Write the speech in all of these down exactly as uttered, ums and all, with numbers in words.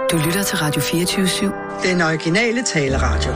Du lytter til Radio fireogtyve syv. Den originale taleradio.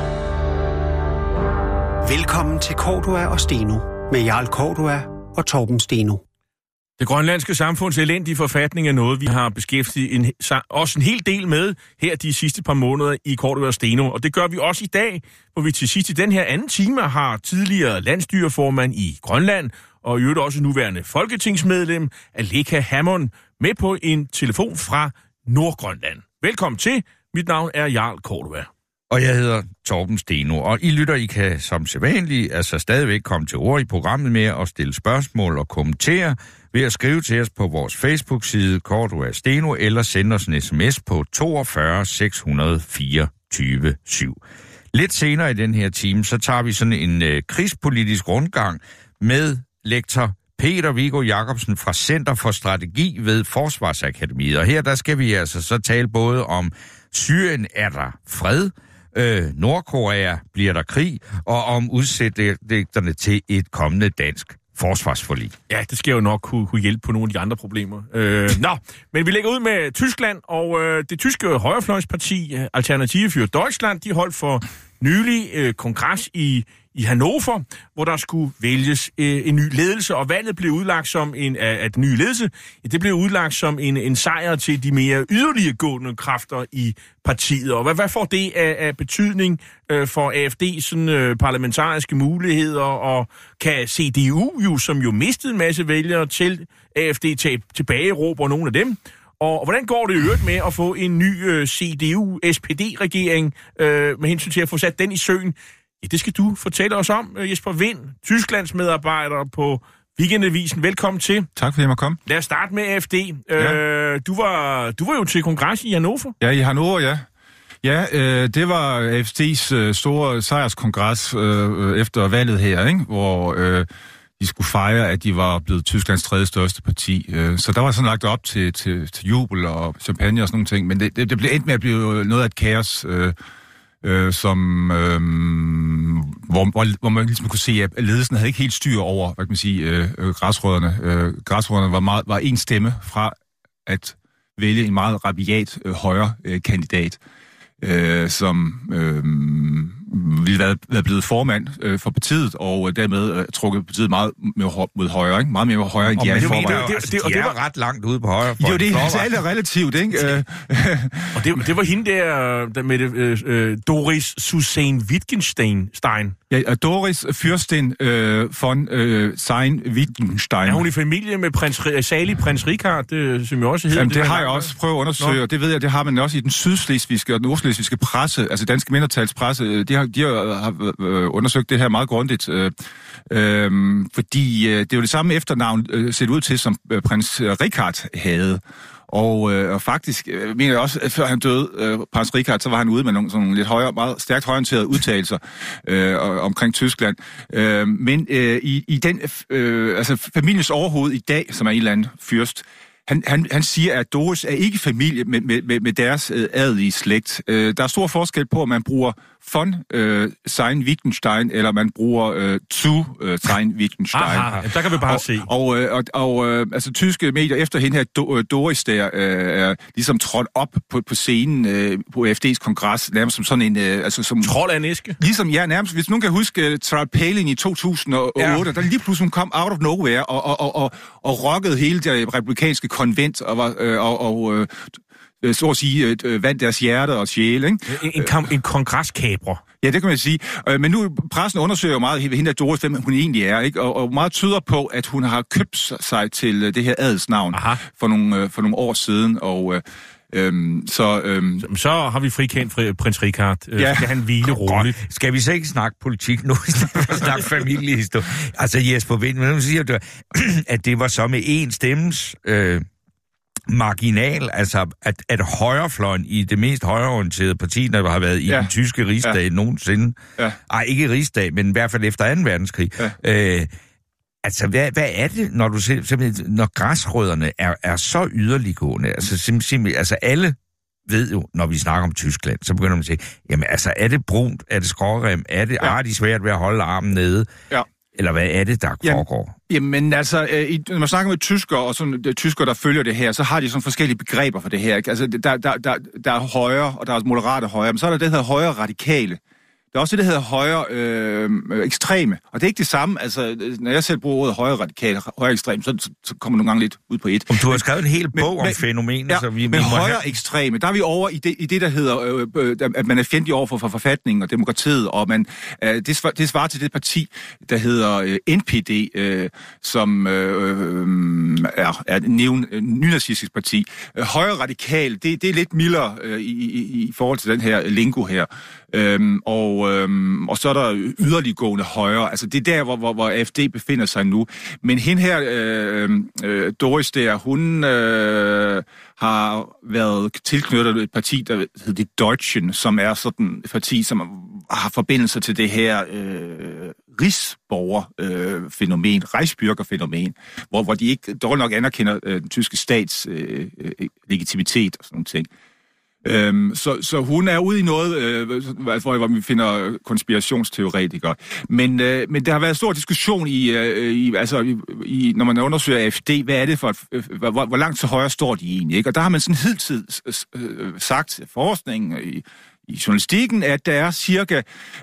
Velkommen til Cordua og Steno med Jarl Cordua og Torben Steno. Det grønlandske samfunds elendige forfatning er noget, vi har beskæftiget en, også en hel del med her de sidste par måneder i Cordua og Steno. Og det gør vi også i dag, hvor vi til sidst i den her anden time har tidligere landstyreformand i Grønland og i øvrigt også nuværende folketingsmedlem Aleqa Hammond med på en telefon fra Nordgrønland. Velkommen til. Mit navn er Jarl Cordua. Og jeg hedder Torben Steno, og I lytter, I kan som sædvanligt altså stadigvæk komme til ord i programmet med at stille spørgsmål og kommentere ved at skrive til os på vores Facebook-side Cordua Steno, eller sende os en sms på toogfyrre seks hundrede fireogtyve syv. Lidt senere i den her time, så tager vi sådan en øh, krigspolitisk rundgang med lektor Peter Viggo Jacobsen fra Center for Strategi ved Forsvarsakademiet. Og her der skal vi altså så tale både om Syrien er der fred, øh, Nordkorea bliver der krig, og om udsigterne til et kommende dansk forsvarsforlig. Ja, det skal jo nok kunne, kunne hjælpe på nogle af de andre problemer. Øh, nå, men vi lægger ud med Tyskland, og øh, det tyske højrefløjsparti Alternative für Deutschland, de holdt for nylig øh, kongres i i Hannover, hvor der skulle vælges øh, en ny ledelse, og valget blev udlagt som en af, af den nye ledelse. Det blev udlagt som en, en sejr til de mere yderliggående kræfter i partiet. Og hvad, hvad får det af, af betydning øh, for A F D's sådan, øh, parlamentariske muligheder, og kan C D U jo, som jo mistede en masse vælgere til A F D, tage tilbage råber nogle af dem? Og, og hvordan går det i øvrigt med at få en ny øh, C D U-S P D-regering øh, med hensyn til at få sat den i søen? Ja, det skal du fortælle os om, Jesper Vind, Tysklands medarbejder på Weekendavisen. Velkommen til. Tak fordi jeg måtte komme. Lad os starte med A F D. Ja. Øh, du, var, du var jo til kongres i Hannover. Ja, i Hannover, ja. Ja, øh, det var A F D's øh, store sejrskongres øh, efter valget her, ikke? Hvor øh, de skulle fejre, at de var blevet Tysklands tredje største parti. Øh, så der var sådan lagt op til, til, til jubel og champagne og sådan nogle ting. Men det, det, det blev endt med at blive noget af et kaos, øh, Øh, som, øh, hvor, hvor, hvor man ligesom kunne se, at ledelsen havde ikke helt styr over, hvad kan man sige, øh, øh, græsrødderne. Øh, græsrødderne var, meget, var en stemme fra at vælge en meget rabiat øh, højre øh, kandidat, øh, som øh, ville være, være blevet formand øh, for partiet, og øh, dermed øh, trukket partiet meget mod, mod højre, ikke? Meget mere højre, end de er i forvejen. Det, det, altså, de det, er var ret langt ude på højre. Jo, det er altså alt er relativt, ikke? Og det, det var hende der, der med det, øh, Doris Susanne Wittgenstein. Ja, Doris Fürsten øh, von øh, Sein-Wittgenstein. Er hun i familie med prins, salig prins Richard, det, som jo også hedder? Jamen, det, det har jeg også prøvet at undersøge, og det ved jeg, det har man også i den sydslesvigske og nordslesvigske presse, altså danske mindretalspresse. De har, de har øh, undersøgt det her meget grundigt, øh, øh, fordi øh, det er jo det samme efternavn øh, set ud til, som øh, prins Richard havde. Og, øh, og faktisk øh, mener jeg også, at før han døde, øh, prins Richard, så var han ude med nogle, sådan nogle lidt højere, meget stærkt højorienterede udtalelser øh, omkring Tyskland. Øh, men øh, i, i den, øh, altså familiens overhoved i dag, som er en eller anden fyrst, Han, han, han siger, at Doris er ikke familie med, med, med deres øh, adelige slægt. Øh, der er stor forskel på, at man bruger von øh, Sein-Wittgenstein, eller man bruger øh, zu øh, Sein-Wittgenstein. Aha, der kan vi bare og, se. Og, og, og, og øh, altså, tyske medier efter hende her, Do, Doris der, øh, er ligesom trådt op på, på scenen øh, på A F D's kongres, nærmest som sådan en... Øh, altså, som, Trold af en æske? Ligesom, ja, nærmest. Hvis nogen kan huske uh, Sarah Palin i to tusind og otte, ja. Der lige pludselig kom out of nowhere og, og, og, og, og rockede hele det republikanske konvent og, var, øh, og, og øh, så at sige, øh, vandt deres hjerte og sjæl, ikke? En, en, kam, en kongreskabrer. Ja, det kan man sige. Øh, men nu, pressen undersøger jo meget hende af Doris, hvem hun egentlig er, ikke? Og, og meget tyder på, at hun har købt sig til det her adelsnavn for nogle, for nogle år siden, og... Øh, Øhm, så, øhm, så har vi frikendt fri, prins Richard. Øh, ja. Skal han hvile roligt? Skal vi så ikke snakke politik nu, i stedet for at snakke familiehistorie? Altså Jesper Vind, men nu siger du, at det var så med én stemmes øh, marginal, altså at, at højrefløjen i det mest højreorienterede parti, der har været i ja. den tyske rigsdag ja. nogensinde. Ja. Ej, ikke rigsdag, men i hvert fald efter anden verdenskrig. Ja. Øh, Altså, hvad, hvad er det, når du simpelthen, når græsrødderne er, er så yderliggående? Altså, simpelthen, altså alle ved jo, når vi snakker om Tyskland, så begynder man at sige, jamen altså, er det brunt, er det skrårem, er det, ja. er de svært ved at holde armen nede? Ja. Eller hvad er det, der foregår? Jamen altså, øh, når man snakker med tyskere, og sådan, de tyskere, der følger det her, så har de sådan forskellige begreber for det her. Ikke? Altså, der, der, der, der er højre, og der er moderate højre, men så er der det, der hedder højre radikale. Der er også det, der hedder højre øh, ekstreme, og det er ikke det samme. Altså, når jeg selv bruger ordet højre radikale, højre ekstreme, så, så kommer nogle gange lidt ud på et. Om du har skrevet en hel bog men, om men, fænomenet, ja, så vi, vi men må højre have... ekstreme, der er vi over i det, i det der hedder, øh, øh, at man er fjendtlig over for, for forfatningen og demokratiet, og man, øh, det, svar, det svarer til det parti, der hedder øh, N P D, øh, som øh, øh, er, er et nynazistisk parti. Øh, højre radikal, det, det er lidt mildere øh, i, i, i forhold til den her lingo her. Øhm, og, øhm, og så er der yderliggående højre. Altså det er der, hvor, hvor, hvor A F D befinder sig nu. Men hende her, øh, øh, Doris der, hun øh, har været tilknyttet et parti, der hedder Die Deutschen, som er sådan et parti, som har forbindelser til det her øh, rigsborgerfænomen, øh, Reichsbürger-fænomen, hvor, hvor de ikke dårligt nok anerkender øh, den tyske stats øh, øh, legitimitet og sådan nogle ting. Øhm, så, så hun er ude i noget, øh, hvor, hvor vi finder konspirationsteoretikere. Men, øh, men der har været stor diskussion i, øh, i, altså, i, i, når man undersøger A F D, hvad er det for, et, hvor, hvor langt til højre står de egentlig, ikke? Og der har man sådan hidtil øh, sagt, forskning i i journalistikken, at der er cirka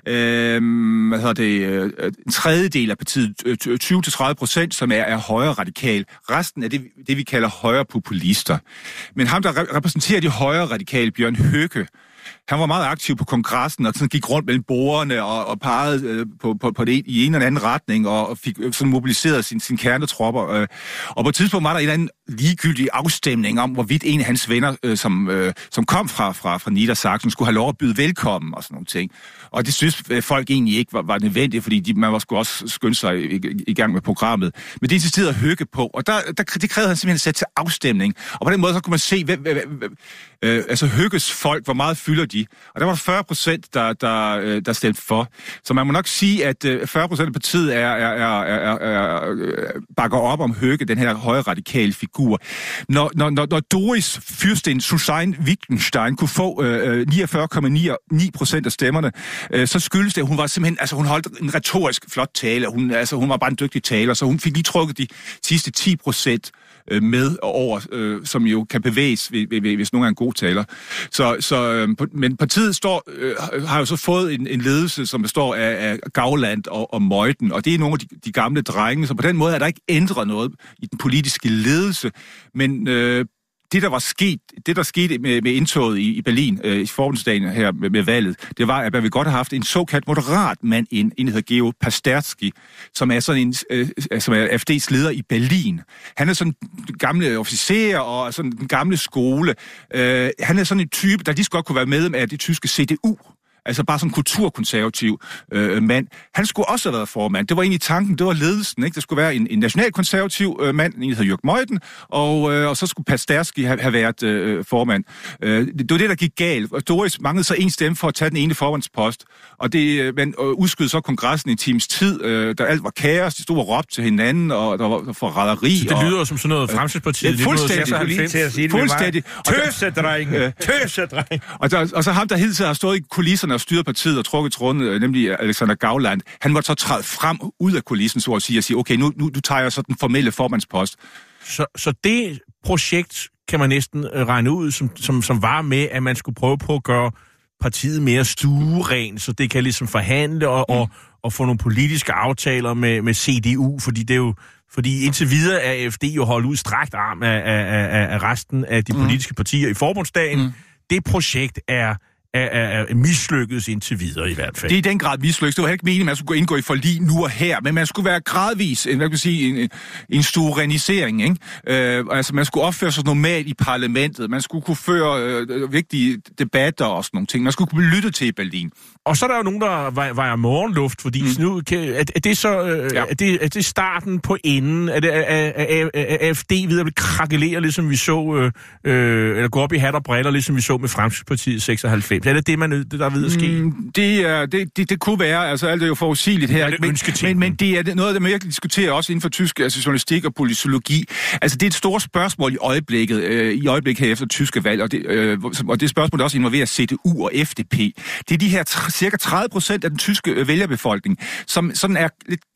øh, hvad hedder det, øh, en tredjedel af partiet, tyve til tredive procent, som er, er højre radikal. Resten er det, det, vi kalder højre populister. Men ham, der repræsenterer de højre radikale, Bjørn Høcke, han var meget aktiv på kongressen, og sådan gik rundt mellem bordene og, og pegede øh, på, på, på det i en eller anden retning, og, og fik sådan mobiliseret sin, sin kernetropper. Øh. Og på et tidspunkt var der en eller anden ligegyldig afstemning om, hvorvidt en af hans venner, øh, som, øh, som kom fra, fra, fra Niedersachsen, skulle have lov at byde velkommen og sådan nogle ting. Og det synes folk egentlig ikke var, var nødvendigt, fordi de, man var sgu også skynde sig i, i, i gang med programmet. Men det insisterede at Høcke på, og der, der, det krævede han simpelthen at sætte til afstemning. Og på den måde så kunne man se, hvad, hvad, hvad, øh, altså Høckes folk, hvor meget fylder de. Og der var fyrre procent, der, der, der stemte for. Så man må nok sige, at fyrre procent af partiet er, er, er, er, er, bakker op om Høcke, den her højre radikale figur. Når, når, når Doris Fürsten Susanne Wittgenstein kunne få øh, niogfyrre komma ni procent af stemmerne, øh, så skyldes det, at hun var simpelthen, altså hun holdt en retorisk flot tale. Hun, altså, hun var bare en dygtig taler, så hun fik lige trukket de sidste ti procent med over, øh, som jo kan bevæges, hvis nogen er en god taler. Så, så, øh, men partiet står, øh, har jo så fået en, en ledelse, som består af, af Gauland og, og Meuthen, og det er nogle af de, de gamle drenge, så på den måde er der ikke ændret noget i den politiske ledelse, men øh, det, der var sket, det, der skete med, med indtoget i, i Berlin øh, i forbundsdagen her med, med valget, det var, at man ville godt have haft en såkaldt moderat mand ind, en hedder Geo Pasterski, som er sådan en, øh, som er A F D's leder i Berlin. Han er sådan en gamle officer og sådan den gamle skole. Øh, han er sådan en type, der lige så godt kunne være medlem af det tyske C D U. Altså bare sådan en kulturkonservativ øh, mand. Han skulle også have været formand. Det var egentlig tanken, det var ledelsen, ikke? Der skulle være en, en nationalkonservativ øh, mand, en hedder Jörg Meuthen, og, øh, og så skulle Pasterski have, have været øh, formand. Øh, det, det var det, der gik galt. Og Doris manglede så en stemme for at tage den ene formandspost. Og det, øh, man øh, udskød så kongressen i en times tid, øh, der alt var kaos, de stod og råbte til hinanden, og der var forræderi. Så det og, lyder jo som sådan noget Fremskridtspartiet. Ja, fuldstændig. Fuldstændig. Tøsedreng. Tøsedreng. Og, der, og så ham, der hele tiden har stået i kulisserne og styret partiet og trukket tråden, nemlig Alexander Gauland, han måtte så træde frem ud af kulissen, så at sige, og sige, okay, nu, nu, nu tager jeg så den formelle formandspost. Så, så det projekt kan man næsten regne ud, som, som, som var med, at man skulle prøve på at gøre partiet mere stueren, så det kan ligesom forhandle og, mm. og, og få nogle politiske aftaler med, med C D U, fordi det er jo fordi indtil videre er A F D jo holdt ud strakt arm af, af, af, af resten af de politiske mm. partier i forbundsdagen. Mm. Det projekt er Er, er, er mislykkedes indtil videre i hvert fald. Det er i den grad mislykkedes. Det var ikke meningen, at man skulle gå indgå i forlig nu og her, men man skulle være gradvis, hvad kan man sige, en, en suverænisering, ikke? Øh, altså man skulle opføre sig normalt i parlamentet, man skulle kunne føre øh, vigtige debatter og sådan nogle ting, man skulle kunne blive lyttet til i Berlin. Og så er der jo nogen, der vejer morgenluft, fordi mm. nu, er, er det så øh, ja. er, det, er det starten på enden? Er det er, er, er A F D ved at krakelere, ligesom vi så, øh, eller gå op i hat og briller, ligesom vi så med Fremskridtspartiet seksoghalvfems? Er det det, man, der er ved at ske? Mm, det, er, det, det, det kunne være, altså alt er jo forudsigeligt her, det men, men, men det er noget, der man virkelig diskuterer også inden for tysk, altså journalistik og politologi. Altså det er et stort spørgsmål i øjeblikket, øh, i øjeblikket her efter tyske valg, og det, øh, og det spørgsmål, der også involverer C D U og F D P. Det er de her cirka tredive procent af den tyske vælgerbefolkning, som sådan er lidt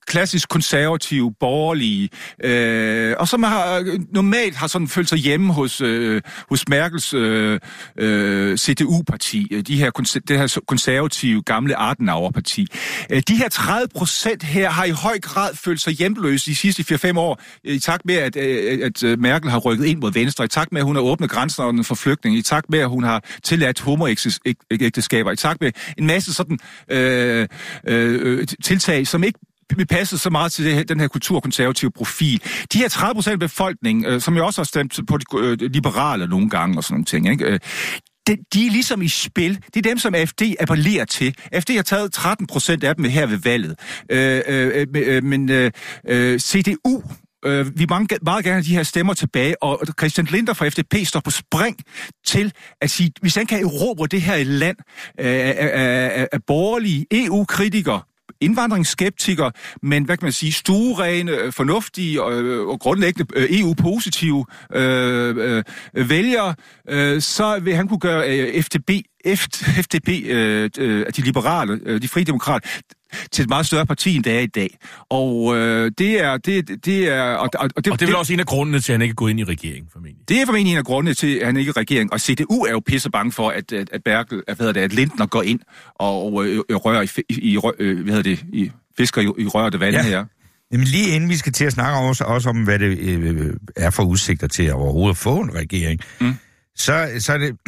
klassisk konservative, borgerlige, øh, og som har, normalt har sådan følt sig hjemme hos, øh, hos Merkels øh, øh, C D U-parti, de her, det her konservative gamle Adenauer-parti. De her tredive procent her har i høj grad følt sig hjemløse de sidste fire fem år, i takt med, at, at Merkel har rykket ind mod venstre, i takt med, at hun har åbnet grænserne for flygtninge, i takt med, at hun har tilladt homoægteskaber, i takt med en masse sådan øh, øh, tiltag, som ikke vi passede så meget til det her, den her kulturkonservative profil. De her tredive procent af befolkningen, øh, som jo også har stemt på de øh, liberale nogle gange og sådan nogle ting, ikke? Øh, de, de er ligesom i spil. Det er dem, som A F D appellerer til. A F D har taget tretten procent af dem her ved valget. Øh, øh, øh, men øh, øh, C D U... Øh, vi mange, meget gerne de her stemmer tilbage, og Christian Lindner fra F D P står på spring til at sige, hvis han kan erobre det her land øh, af, af, af borgerlige E U-kritikere, indvandringsskeptikere, men hvad kan man sige, stuerene, fornuftige og, og grundlæggende E U-positive øh, øh, vælgere, øh, så vil han kunne gøre øh, F D P, F D P øh, øh, de liberale, øh, de frie demokrater, til et meget større parti, end det er i dag. Og øh, det er... Det, det er og, og, og det, og det er vel også en af grundene til, at han ikke er gået ind i regeringen, formentlig. Det er formentlig en af grundene til, at han ikke er i regeringen. Og C D U er jo pisse bange for, at, at, at, Berkel, at, hvad det, at Lindner går ind og, og øh, rører i, i, i, hvad det, i fisker i, i rørte vand, ja. Her. Jamen lige inden vi skal til at snakke også, også om, hvad det øh, er for udsigter til at overhovedet få en regering, mm. så, så er det...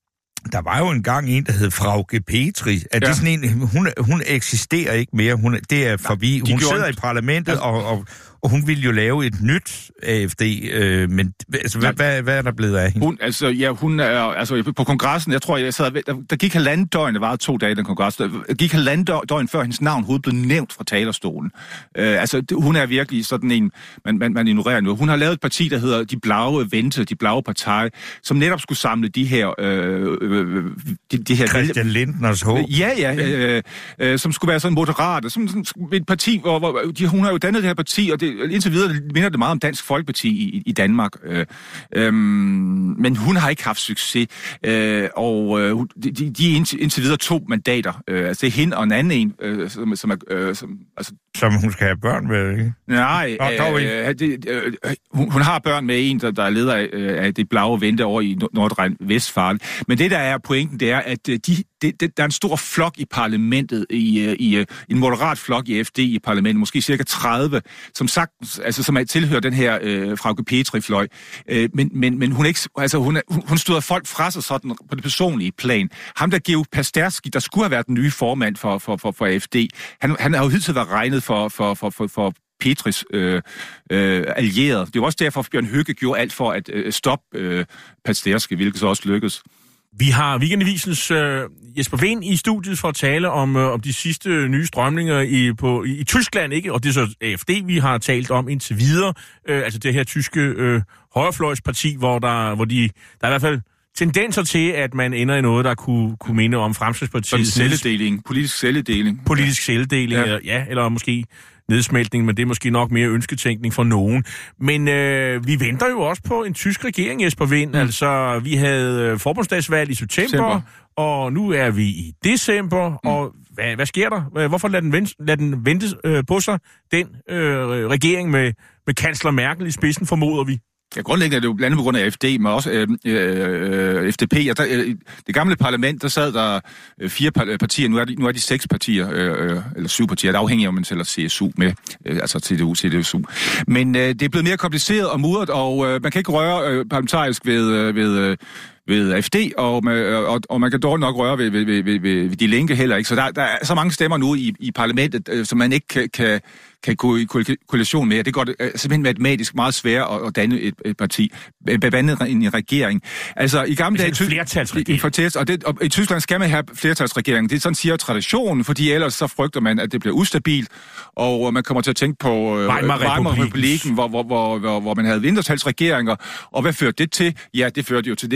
Der var jo engang en, der hed Frauke Petri. Er ja. Det sådan en, hun, hun eksisterer ikke mere. Hun, det er forbi. Hun sidder i parlamentet, altså, og, og, og hun ville jo lave et nyt A F D. Øh, men altså, ja. hvad, hvad, hvad er der blevet af hende? Hun, altså, ja, hun er altså på kongressen. Jeg tror, jeg sad, der, der gik halvanden døgn. Det var to dage den kongres. Der gik halvanden døgn før hendes navn hovedet blev nævnt fra talerstolen. Øh, altså, hun er virkelig sådan en, man, man, man ignorerer nu. Hun har lavet et parti, der hedder De Blaue Vente, De Blaue Partei, som netop skulle samle de her øh, De, de her Christian Lindners håb. Ja, ja, øh, øh, som skulle være sådan moderate, som, som et parti, hvor, hvor de, hun har jo dannet det her parti, og det, indtil videre minder det meget om Dansk Folkeparti i, i Danmark. Øh, øh, men hun har ikke haft succes, øh, og øh, de, de er indtil, indtil videre to mandater. Øh, altså det er hende og en anden en, øh, som, som er... Øh, som, altså, som hun skal have børn med, ikke? Nej, øh, øh, det, øh, hun, hun har børn med en, der, der er leder af, øh, af Det Blaue Vente over i Nordrhein-Westfalen. Men det, der er pointen, det er, at de, de, de, der er en stor flok i parlamentet, i, i en moderat flok i F D i parlamentet, måske cirka tredive, som sagtens, altså som er tilhører den her øh, Frauke Petri-fløj. Øh, men, men, men hun, ikke, altså, hun, hun støder folk fra sig sådan på det personlige plan. Ham der Georg Pasterski, der skulle have været den nye formand for, for, for, for A F D, han, han har jo hidtil været regnet for, for, for, for, for Petris øh, øh, allierede. Det var også derfor, at Bjørn Høcke gjorde alt for at øh, stoppe øh, Pasterski, hvilket så også lykkedes. Vi har Weekendavisens øh, Jesper Wind i studiet for at tale om, øh, om de sidste nye strømninger i, på, i, i Tyskland, ikke? Og det er så A F D, vi har talt om indtil videre. Øh, altså det her tyske øh, højrefløjsparti, hvor, der, hvor de, der er i hvert fald tendenser til, at man ender i noget, der kunne, kunne minde om Fremskridtspartiet. Celledeling, politisk celledeling. Politisk celledeling, ja. ja, eller måske nedsmeltning, men det er måske nok mere ønsketænkning for nogen. Men øh, vi venter jo også på en tysk regering, Jesper Wind. Mm. Altså, vi havde forbundsdagsvalg i september, september, og nu er vi i december, mm. og hvad, hvad sker der? Hvorfor lader den vente, lad den vente øh, på sig, den øh, regering med, med kansler Merkel i spidsen, formoder vi? Ja, grundlæggende er det jo blandt andet på grund af A F D, men også øh, øh, F D P. Ja, der, øh, det gamle parlament, der sad der øh, fire partier, nu er de, nu er de seks partier, øh, eller syv partier, der er afhængig af, om man tæller C S U med, øh, altså C D U, C D U. Men øh, det er blevet mere kompliceret og mudret, og øh, man kan ikke røre øh, parlamentarisk ved... Øh, ved øh, ved A F D, og, og, og man kan dårligt nok røre ved, ved, ved, ved, ved de linke heller ikke. Så der, der er så mange stemmer nu i, i parlamentet, øh, som man ikke kan, kan, kan gå i koalition med. Det går det, øh, simpelthen matematisk meget svært at, at danne et, et parti, bevandet i en regering. Altså i gamle dage... flertalsregering. Og, det, og i Tyskland skal man have flertalsregering. Det er sådan siger traditionen, fordi ellers så frygter man, at det bliver ustabilt, og man kommer til at tænke på øh, Weimar-republiken, hvor, hvor, hvor, hvor, hvor man havde mindretalsregeringer. Og hvad førte det til? Ja, det førte jo til nitten treogtredive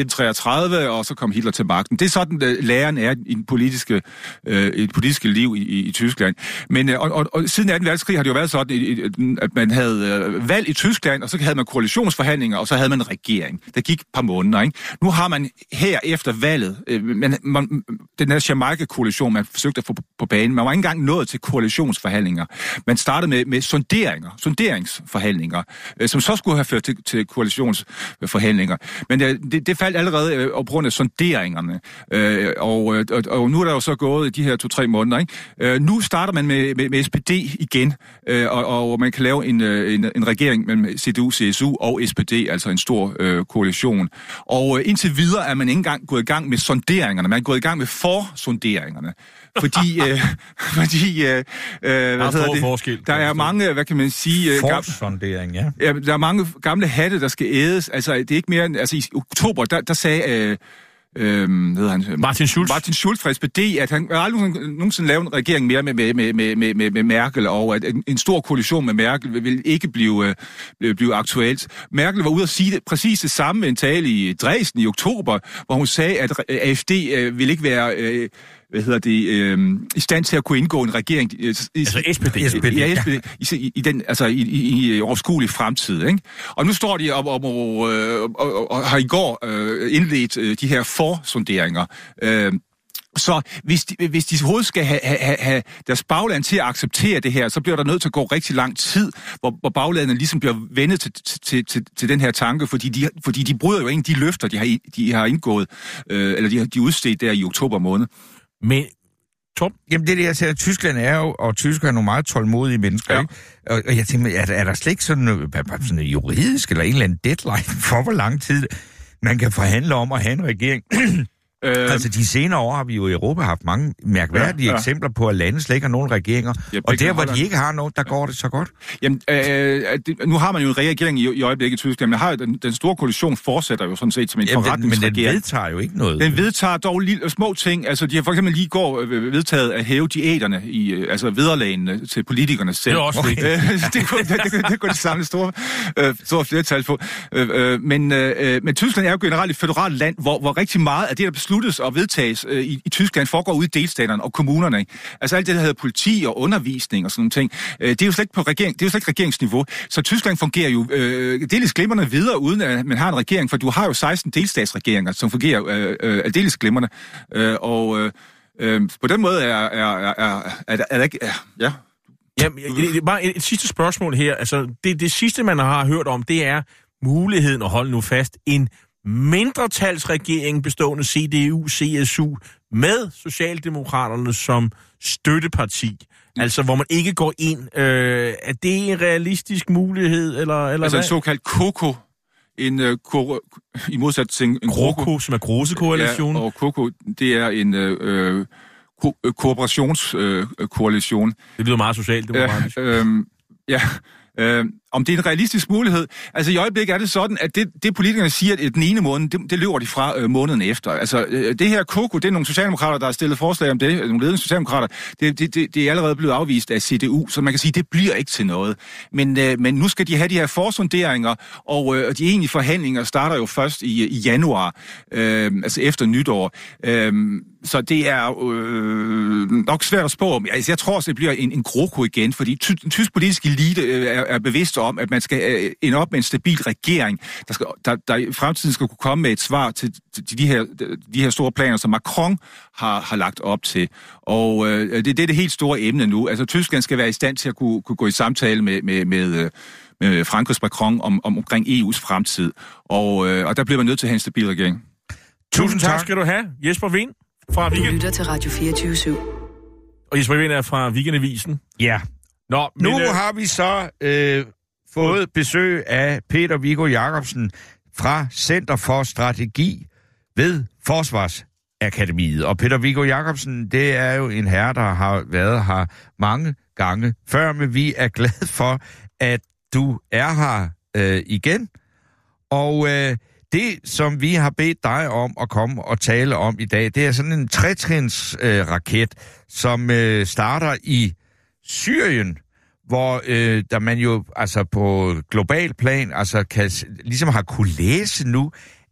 tredive, og så kom Hitler til magten. Det er sådan, at læren er i den politiske, øh, et politiske liv i, i, i Tyskland. Men øh, og, og, og siden anden verdenskrig har det jo været sådan, at man havde øh, valg i Tyskland, og så havde man koalitionsforhandlinger, og så havde man en regering. Der gik et par måneder, ikke? Nu har man her efter valget, øh, man, man, den her Jamaica-koalition, man forsøgte at få på, på banen, man var ikke engang nået til koalitionsforhandlinger. Man startede med, med sonderinger, sonderingsforhandlinger, øh, som så skulle have ført til, til koalitionsforhandlinger. Men øh, det, det faldt allerede øh, på grund af sonderingerne. Øh, og, og, og nu er der jo så gået de her to-tre måneder, ikke? Øh, nu starter man med, med, med S P D igen, øh, og, og man kan lave en, en, en regering mellem C D U, C S U og S P D, altså en stor øh, koalition. Og øh, indtil videre er man ikke engang gået i gang med sonderingerne, man er gået i gang med forsonderingerne. Fordi, øh, fordi øh, hvad der, hedder det? Forskel, Der er mange, hvad kan man sige... Øh, Forsondering, ja. Ja, der er mange gamle hatte, der skal ædes. Altså, det er ikke mere end... Altså, i oktober, der, der sagde... Øh, Øhm, hedder han, Martin Schulz. Martin Schulz fra S P D, at han aldrig nogensinde lavet en regering mere med, med, med, med, med, med Merkel, og at en, en stor koalition med Merkel vil ikke blive, øh, blive aktuelt. Merkel var ude at sige det, præcis det samme med en tale i Dresden i oktober, hvor hun sagde, at A F D øh, vil ikke være... Øh, hvad hedder det, øh, i stand til at kunne indgå en regering... Øh, altså S P D. S P D, ja, S P D, i, i, den, altså i, i, i overskuelig fremtid, ikke? Og nu står de op, op og, og, og, og har i går øh, indledt øh, de her forsonderinger. Øh, Så hvis de, hvis de overhovedet skal have, have, have deres bagland til at acceptere det her, så bliver der nødt til at gå rigtig lang tid, hvor, hvor baglandet ligesom bliver vendet til, til, til, til den her tanke, fordi de, fordi de bryder jo ikke de løfter, de har, de har indgået, øh, eller de har de udstedt der i oktober måned. Men, Torb? Jamen det, det jeg siger, at Tyskland er jo, og tyskere er nogle meget tålmodige mennesker, ja. Ikke? Og, og jeg tænker, er, er der slet ikke sådan noget, sådan noget juridisk eller en eller anden deadline for, hvor lang tid man kan forhandle om at have en regering? Øh, altså de senere år har vi jo i Europa haft mange mærkværdige ja, ja. eksempler på, at lande slet ikke har nogen regeringer. Ja, og der, hvor de ikke har nogen, der går det så godt. Jamen, øh, det, nu har man jo en regering i, i øjeblikket i Tyskland, men har, den, den store koalition fortsætter jo sådan set som en ja, forretningsregering. Men den vedtager jo ikke noget. Den vedtager dog lille, små ting. Altså, de har for eksempel lige går vedtaget at hæve diæterne, i, altså vederlagene til politikerne selv. Det er også okay. det, kunne, det, det, det kunne det samle store, øh, store flertal på. Øh, øh, men, øh, men Tyskland er jo generelt et føderalt land, hvor, hvor rigtig meget af det, der besluttes og vedtages øh, i, i Tyskland, foregår ude i delstaterne og kommunerne. Ikke? Altså alt det, der hedder politi og undervisning og sådan nogle ting, øh, det er jo slet ikke på regering, det er jo slet ikke regeringsniveau. Så Tyskland fungerer jo øh, delvis glimrende videre, uden at man har en regering, for du har jo seksten delstatsregeringer, som fungerer øh, øh, aldeles glimrende. Øh, og øh, øh, på den måde er, er, er, er, er, er der ikke... Er, ja. Jamen, det er bare et, et sidste spørgsmål her. Altså, det, det sidste, man har hørt om, det er muligheden, at holde nu fast, en mindretalsregering bestående C D U, C S U med Socialdemokraterne som støtteparti. Altså, hvor man ikke går ind. Øh, er det en realistisk mulighed, eller, eller altså hvad? En såkaldt KOKO, en, uh, ko- i modsat til en GroKo, som er Grose-koalition. Ja, og KOKO, det er en uh, ko- kooperationskoalition. Uh, det lyder meget socialdemokratisk. Uh, uh, ja, Uh, om det er en realistisk mulighed. Altså i øjeblikket er det sådan, at det, det politikerne siger, at den ene måned, det, det løber de fra uh, måneden efter. Altså uh, det her KOKO, det er nogle socialdemokrater, der har stillet forslag om det, nogle ledende socialdemokrater, det, det, det, det er allerede blevet afvist af C D U, så man kan sige, det bliver ikke til noget. Men, uh, men nu skal de have de her forsonderinger, og uh, de egentlige forhandlinger starter jo først i, i januar, uh, altså efter nytår. Uh, så det er øh, nok svært at spå om. Altså, jeg tror også, det bliver en, en GroKo igen, fordi ty, den tysk politiske elite øh, er, er bevidst om, at man skal øh, ende op med en stabil regering, der, skal, der, der i fremtiden skal kunne komme med et svar til, til de, her, de her store planer, som Macron har, har lagt op til. Og øh, det, det er det helt store emne nu. Altså, Tyskland skal være i stand til at kunne, kunne gå i samtale med, med, med, med Frankrigs Macron om, om, omkring E U's fremtid. Og, øh, og der bliver man nødt til at have en stabil regering. Tusind tak skal du have, Jesper Wind fra Du Weekend. lytter til Radio fireogtyve syv. Og Jesper Wind er fra Weekendavisen. Ja. Nå, men, nu øh... har vi så øh, fået besøg af Peter Viggo Jacobsen fra Center for Strategi ved Forsvarsakademiet. Og Peter Viggo Jacobsen, det er jo en herre, der har været her mange gange før, men vi er glade for, at du er her øh, igen. Og øh, det, som vi har bedt dig om at komme og tale om i dag, det er sådan en tretrins øh, raket, som øh, starter i Syrien, hvor øh, der man jo altså på global plan altså kan, ligesom har kunne læse nu,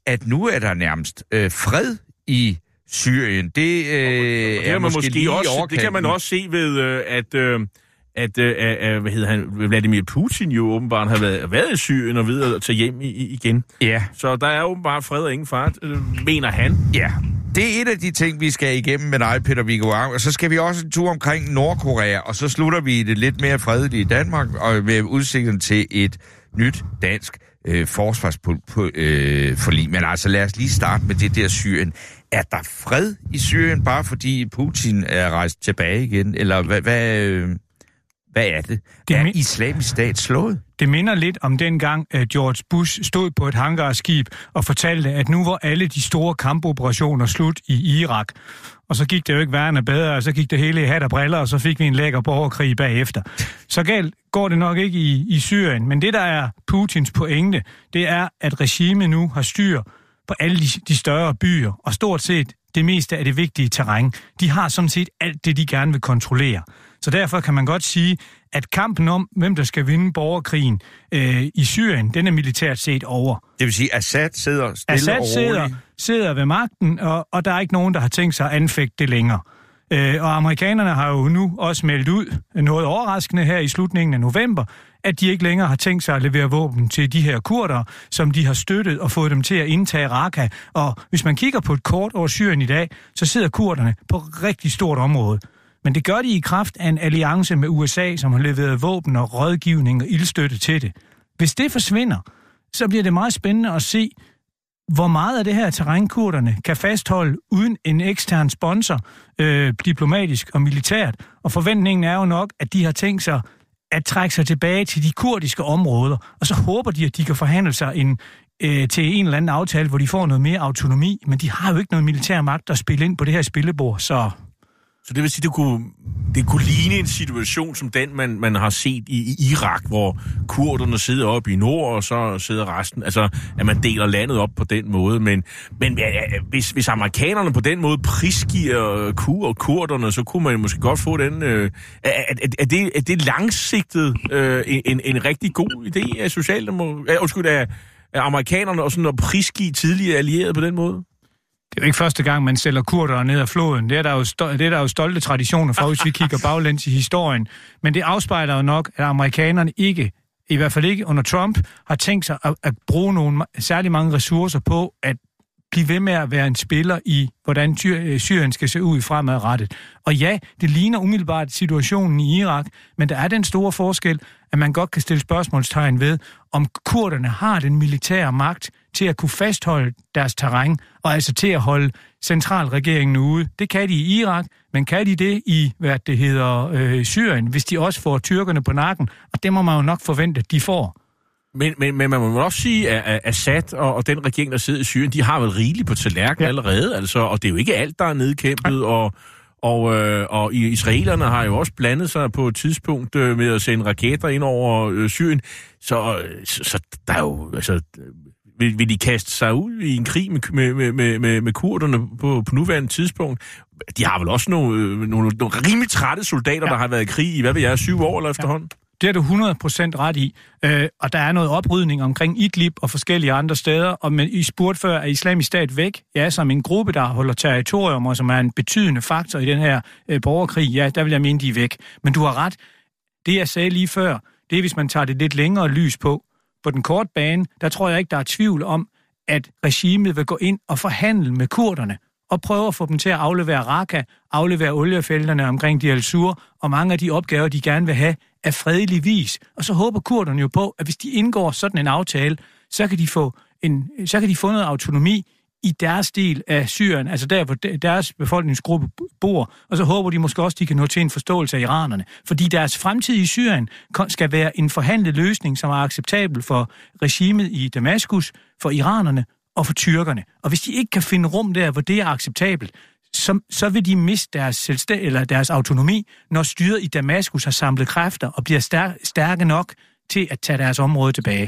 at nu er der nærmest øh, fred i Syrien. Det, øh, det er man måske, måske lige også, det kan man også se ved, øh, at... Øh, at øh, hvad hedder han, Vladimir Putin jo åbenbart har været, været i Syrien og videre at tage hjem i, igen. Ja. Så der er åbenbart fred og ingen fart, øh, mener han. Ja, det er et af de ting, vi skal igennem med dig, Peter Viggo. Og så skal vi også en tur omkring Nordkorea, og så slutter vi det lidt mere fredelige Danmark og med udsigten til et nyt dansk øh, forsvarsforlig. Øh, Men altså, lad os lige starte med det der Syrien. Er der fred i Syrien, bare fordi Putin er rejst tilbage igen? Eller hvad... hvad øh, Hvad er det? Det er Islamisk Stat slået? Det minder lidt om dengang, at George Bush stod på et hangarskib og fortalte, at nu var alle de store kampoperationer slut i Irak. Og så gik det jo ikke værre bedre, og så gik det hele i hat og briller, og så fik vi en lækker borgerkrig bagefter. Så galt går det nok ikke i, i Syrien, men det, der er Putins pointe, det er, at regimet nu har styr på alle de, de større byer, og stort set det meste af det vigtige terræn. De har sådan set alt det, de gerne vil kontrollere. Så derfor kan man godt sige, at kampen om, hvem der skal vinde borgerkrigen øh, i Syrien, den er militært set over. Det vil sige, at Assad sidder stille Assad og roligt? sidder, sidder ved magten, og, og der er ikke nogen, der har tænkt sig at anfægte det længere. Øh, og amerikanerne har jo nu også meldt ud, noget overraskende her i slutningen af november, at de ikke længere har tænkt sig at levere våben til de her kurder, som de har støttet og fået dem til at indtage Raqqa. Og hvis man kigger på et kort over Syrien i dag, så sidder kurderne på et rigtig stort område. Men det gør de i kraft af en alliance med U S A, som har leveret våben og rådgivning og ildstøtte til det. Hvis det forsvinder, så bliver det meget spændende at se, hvor meget af det her terræn kurderne kan fastholde uden en ekstern sponsor, øh, diplomatisk og militært. Og forventningen er jo nok, at de har tænkt sig at trække sig tilbage til de kurdiske områder, og så håber de, at de kan forhandle sig en, øh, til en eller anden aftale, hvor de får noget mere autonomi, men de har jo ikke noget militær magt at spille ind på det her spillebord, så... Så det vil sige, det kunne, det kunne ligne en situation som den, man, man har set i, i Irak, hvor kurderne sidder oppe i nord, og så sidder resten. Altså, at man deler landet op på den måde. Men, men ja, hvis, hvis amerikanerne på den måde prisgiver kur og kurderne, så kunne man måske godt få den... Øh, er, er, er, det, er det langsigtet øh, en, en rigtig god idé af Socialdemokratiet? Øh, undskyld, af, af amerikanerne og sådan at prisgive tidligere allierede på den måde? Det er jo ikke første gang, man sælger kurdere ned ad floden. Det er der jo, sto- det er der jo stolte traditioner for, hvis vi kigger baglæns i historien. Men det afspejler jo nok, at amerikanerne ikke, i hvert fald ikke under Trump, har tænkt sig at, at bruge nogle særlig mange ressourcer på at blive ved med at være en spiller i, hvordan Syrien skal se ud fremadrettet. Og ja, det ligner umiddelbart situationen i Irak, men der er den store forskel, at man godt kan stille spørgsmålstegn ved, om kurderne har den militære magt til at kunne fastholde deres terræn, og altså til at holde centralregeringen ude. Det kan de i Irak, men kan de det i, hvad det hedder, øh, Syrien, hvis de også får tyrkerne på nakken, og det må man jo nok forvente, at de får. Men, men, men man må også sige, at Assad og, og den regering, der sidder i Syrien, de har vel rigeligt på tallerken ja. allerede, altså, og det er jo ikke alt, der er nedkæmpet, ja. og, og, øh, og israelerne har jo også blandet sig på et tidspunkt øh, med at sende raketter ind over øh, Syrien, så, så, så der er jo, altså, vil, vil de kaste sig ud i en krig med, med, med, med, med kurderne på, på nuværende tidspunkt? De har vel også nogle, nogle, nogle rimelig trætte soldater, ja. der har været i krig i, hvad ved jeg, syv år eller efterhånden? Ja. Det er du hundrede procent ret i, øh, og der er noget oprydning omkring Idlib og forskellige andre steder, og men I spurgte før, er Islamisk Stat væk? Ja, som en gruppe, der holder territorium, og som er en betydende faktor i den her øh, borgerkrig, ja, der vil jeg mene, de er væk. Men du har ret. Det, jeg sagde lige før, det er, hvis man tager det lidt længere lys på. På den korte bane, der tror jeg ikke, der er tvivl om, at regimet vil gå ind og forhandle med kurderne, og prøve at få dem til at aflevere Raqqa, aflevere oliefelterne omkring de al-Sur, og mange af de opgaver, de gerne vil have, af fredelig vis. Og så håber kurderne jo på, at hvis de indgår sådan en aftale, så kan de få, en, så kan de få noget autonomi i deres del af Syrien, altså der, hvor deres befolkningsgruppe bor, og så håber de måske også, de kan nå til en forståelse af iranerne. Fordi deres fremtid i Syrien skal være en forhandlet løsning, som er acceptabel for regimet i Damaskus, for iranerne og for tyrkerne. Og hvis de ikke kan finde rum der, hvor det er acceptabelt, så, så vil de miste deres, selvstæ- eller deres autonomi, når styret i Damaskus har samlet kræfter og bliver stær- stærke nok til at tage deres område tilbage.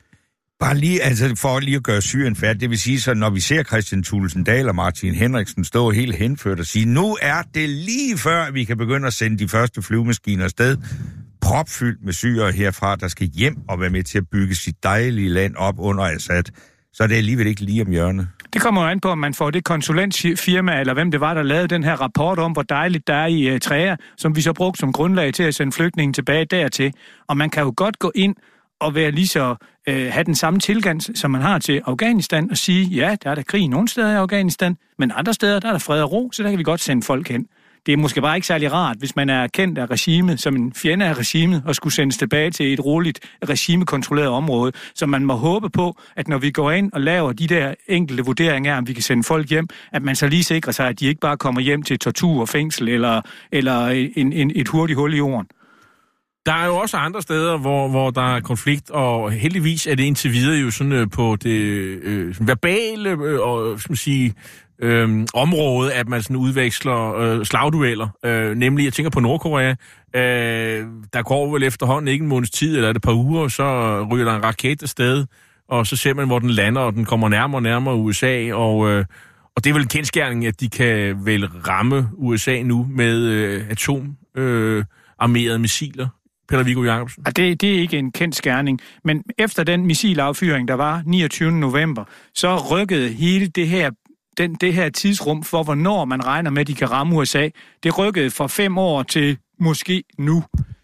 Bare lige, altså for lige at gøre Syrien færdig, det vil sige så, når vi ser Christian Thulesen Dahl og Martin Henriksen stå helt henført og sige, nu er det lige før, vi kan begynde at sende de første flyvemaskiner afsted, propfyldt med syrere herfra, der skal hjem og være med til at bygge sit dejlige land op under Assad, så er det alligevel ikke lige om hjørnet. Det kommer jo an på, om man får det konsulentfirma, eller hvem det var, der lavede den her rapport om, hvor dejligt der er i Eritrea, som vi så brugte som grundlag til at sende flygtningen tilbage dertil. Og man kan jo godt gå ind og være lige så, øh, have den samme tilgang, som man har til Afghanistan, og sige, ja, der er der krig nogle steder i Afghanistan, men andre steder, der er der fred og ro, så der kan vi godt sende folk hen. Det er måske bare ikke særlig rart, hvis man er kendt af regimet, som en fjende af regimet, og skulle sendes tilbage til et roligt, regimekontrolleret område. Så man må håbe på, at når vi går ind og laver de der enkelte vurderinger af, om vi kan sende folk hjem, at man så lige sikrer sig, at de ikke bare kommer hjem til tortur og fængsel, eller, eller en, en, et hurtigt hul i jorden. Der er jo også andre steder, hvor, hvor der er konflikt, og heldigvis er det indtil videre jo sådan øh, på det øh, verbale øh, og skal man sige, øh, område, at man sådan udveksler øh, slagdueller. Øh, nemlig, jeg tænker på Nordkorea. Øh, der går vel efterhånden ikke en måneds tid, eller et par uger, så ryger der en raket afsted, og så ser man, hvor den lander, og den kommer nærmere og nærmere U S A, og... Øh, Og det er vel en kendsgerning, at de kan vel ramme U S A nu med øh, atomarmerede øh, missiler. Peter Viggo Jacobsen. Ja, det, det er ikke en kendt skærning, men efter den missilaffyring, der var niogtyvende november, så rykkede hele det her, den, det her tidsrum for, hvornår man regner med, at de kan ramme U S A, det rykkede fra fem år til måske nu.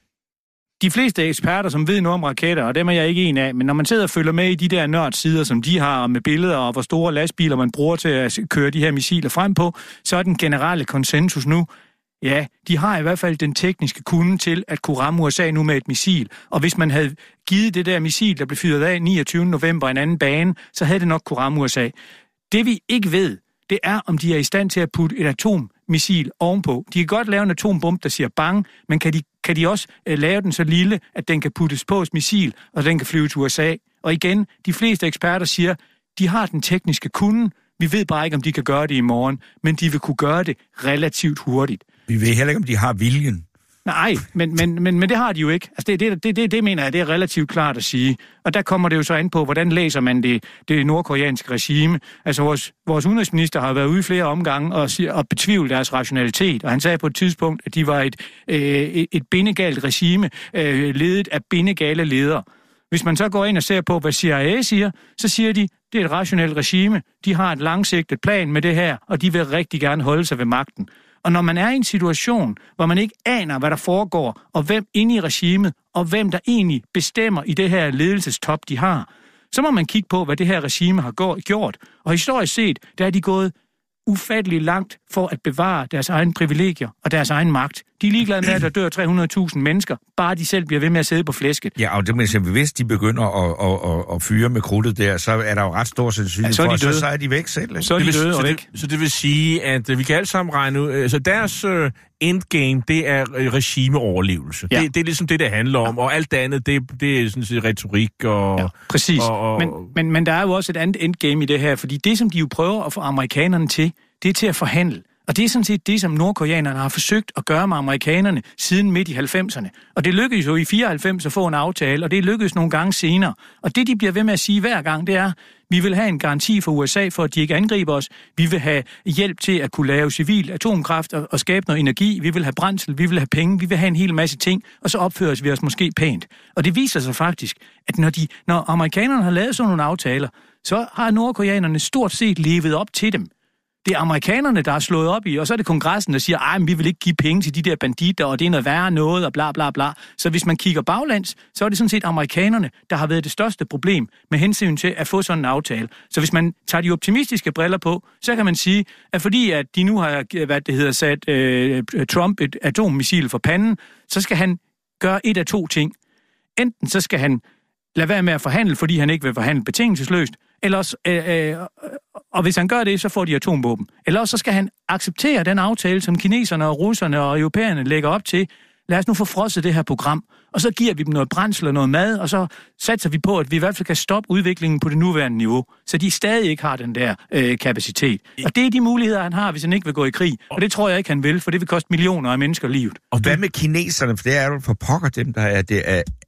De fleste eksperter, som ved noget om raketter, og dem er jeg ikke en af, men når man sidder og følger med i de der nørdsider, som de har med billeder og hvor store lastbiler man bruger til at køre de her missiler frem på, så er den generelle konsensus nu, ja, de har i hvert fald den tekniske kunde til at kunne ramme U S A nu med et missil. Og hvis man havde givet det der missil, der blev fyret af niogtyvende november en anden bane, så havde det nok kunne ramme U S A. Det vi ikke ved, det er, om de er i stand til at putte et atommissil ovenpå. De kan godt lave en atombombe, der siger bang, men kan de, kan de også uh, lave den så lille, at den kan puttes på et missil, og den kan flyve til U S A. Og igen, de fleste eksperter siger, de har den tekniske kunde. Vi ved bare ikke, om de kan gøre det i morgen, men de vil kunne gøre det relativt hurtigt. Vi ved heller ikke, om de har viljen. Nej, men, men, men, men det har de jo ikke. Altså det, det, det, det, det mener jeg, det er relativt klart at sige. Og der kommer det jo så an på, hvordan læser man det, det nordkoreanske regime. Altså vores, vores udenrigsminister har været ude i flere omgange og, og betvivlet deres rationalitet. Og han sagde på et tidspunkt, at de var et, øh, et bindegalt regime, øh, ledet af bindegale ledere. Hvis man så går ind og ser på, hvad C I A siger, så siger de, det er et rationelt regime. De har et langsigtet plan med det her, og de vil rigtig gerne holde sig ved magten. Og når man er i en situation, hvor man ikke aner, hvad der foregår, og hvem inde i regimet, og hvem der egentlig bestemmer i det her ledelsestop, de har, så må man kigge på, hvad det her regime har gjort. Og historisk set, der er de gået ufatteligt langt for at bevare deres egne privilegier og deres egen magt. De er ligeglade med, at der dør tre hundrede tusind mennesker, bare de selv bliver ved med at sidde på flæsket. Ja, og det må sige, hvis de begynder at, at, at, at fyre med krudtet der, så er der jo ret stor sandsynlighed ja, for, så, så er de væk selv. Ikke? Så er de døde og væk. Det, så det vil sige, at vi kan alle sammen regne ud, altså deres uh, endgame, det er regimeoverlevelse. Ja. Det, det er ligesom det, det handler om, og alt det andet, det, det er sådan set retorik og... Ja, præcis, og, og, men, men, men der er jo også et andet endgame i det her, fordi det, som de jo prøver at få amerikanerne til, det er til at forhandle. Og det er sådan set det, som nordkoreanerne har forsøgt at gøre med amerikanerne siden midt i halvfemserne. Og det lykkedes jo i fireoghalvfems at få en aftale, og det lykkedes nogle gange senere. Og det, de bliver ved med at sige hver gang, det er, vi vil have en garanti for U S A for, at de ikke angriber os. Vi vil have hjælp til at kunne lave civil atomkraft og, og skabe noget energi. Vi vil have brændsel, vi vil have penge, vi vil have en hel masse ting, og så opføres vi os måske pænt. Og det viser sig faktisk, at når, de, når amerikanerne har lavet sådan nogle aftaler, så har nordkoreanerne stort set levet op til dem. Det er amerikanerne, der er slået op i, og så er det kongressen, der siger, ej, men vi vil ikke give penge til de der banditter, og det er noget værre noget, og bla bla bla. Så hvis man kigger baglands, så er det sådan set amerikanerne, der har været det største problem med hensyn til at få sådan en aftale. Så hvis man tager de optimistiske briller på, så kan man sige, at fordi at de nu har, hvad det hedder, sat øh, Trump et atommissil for panden, så skal han gøre et af to ting. Enten så skal han lade være med at forhandle, fordi han ikke vil forhandle betingelsesløst, ellers, øh, øh, og hvis han gør det, så får de atomvåben. Eller så skal han acceptere den aftale, som kineserne og russerne og europæerne lægger op til. Lad os nu få frosset det her program, og så giver vi dem noget brændsel og noget mad, og så satser vi på, at vi i hvert fald kan stoppe udviklingen på det nuværende niveau, så de stadig ikke har den der øh, kapacitet. Og det er de muligheder, han har, hvis han ikke vil gå i krig. Og det tror jeg ikke, han vil, for det vil koste millioner af mennesker livet. Og hvad med kineserne? For det er jo for pokker dem, der er det. Er,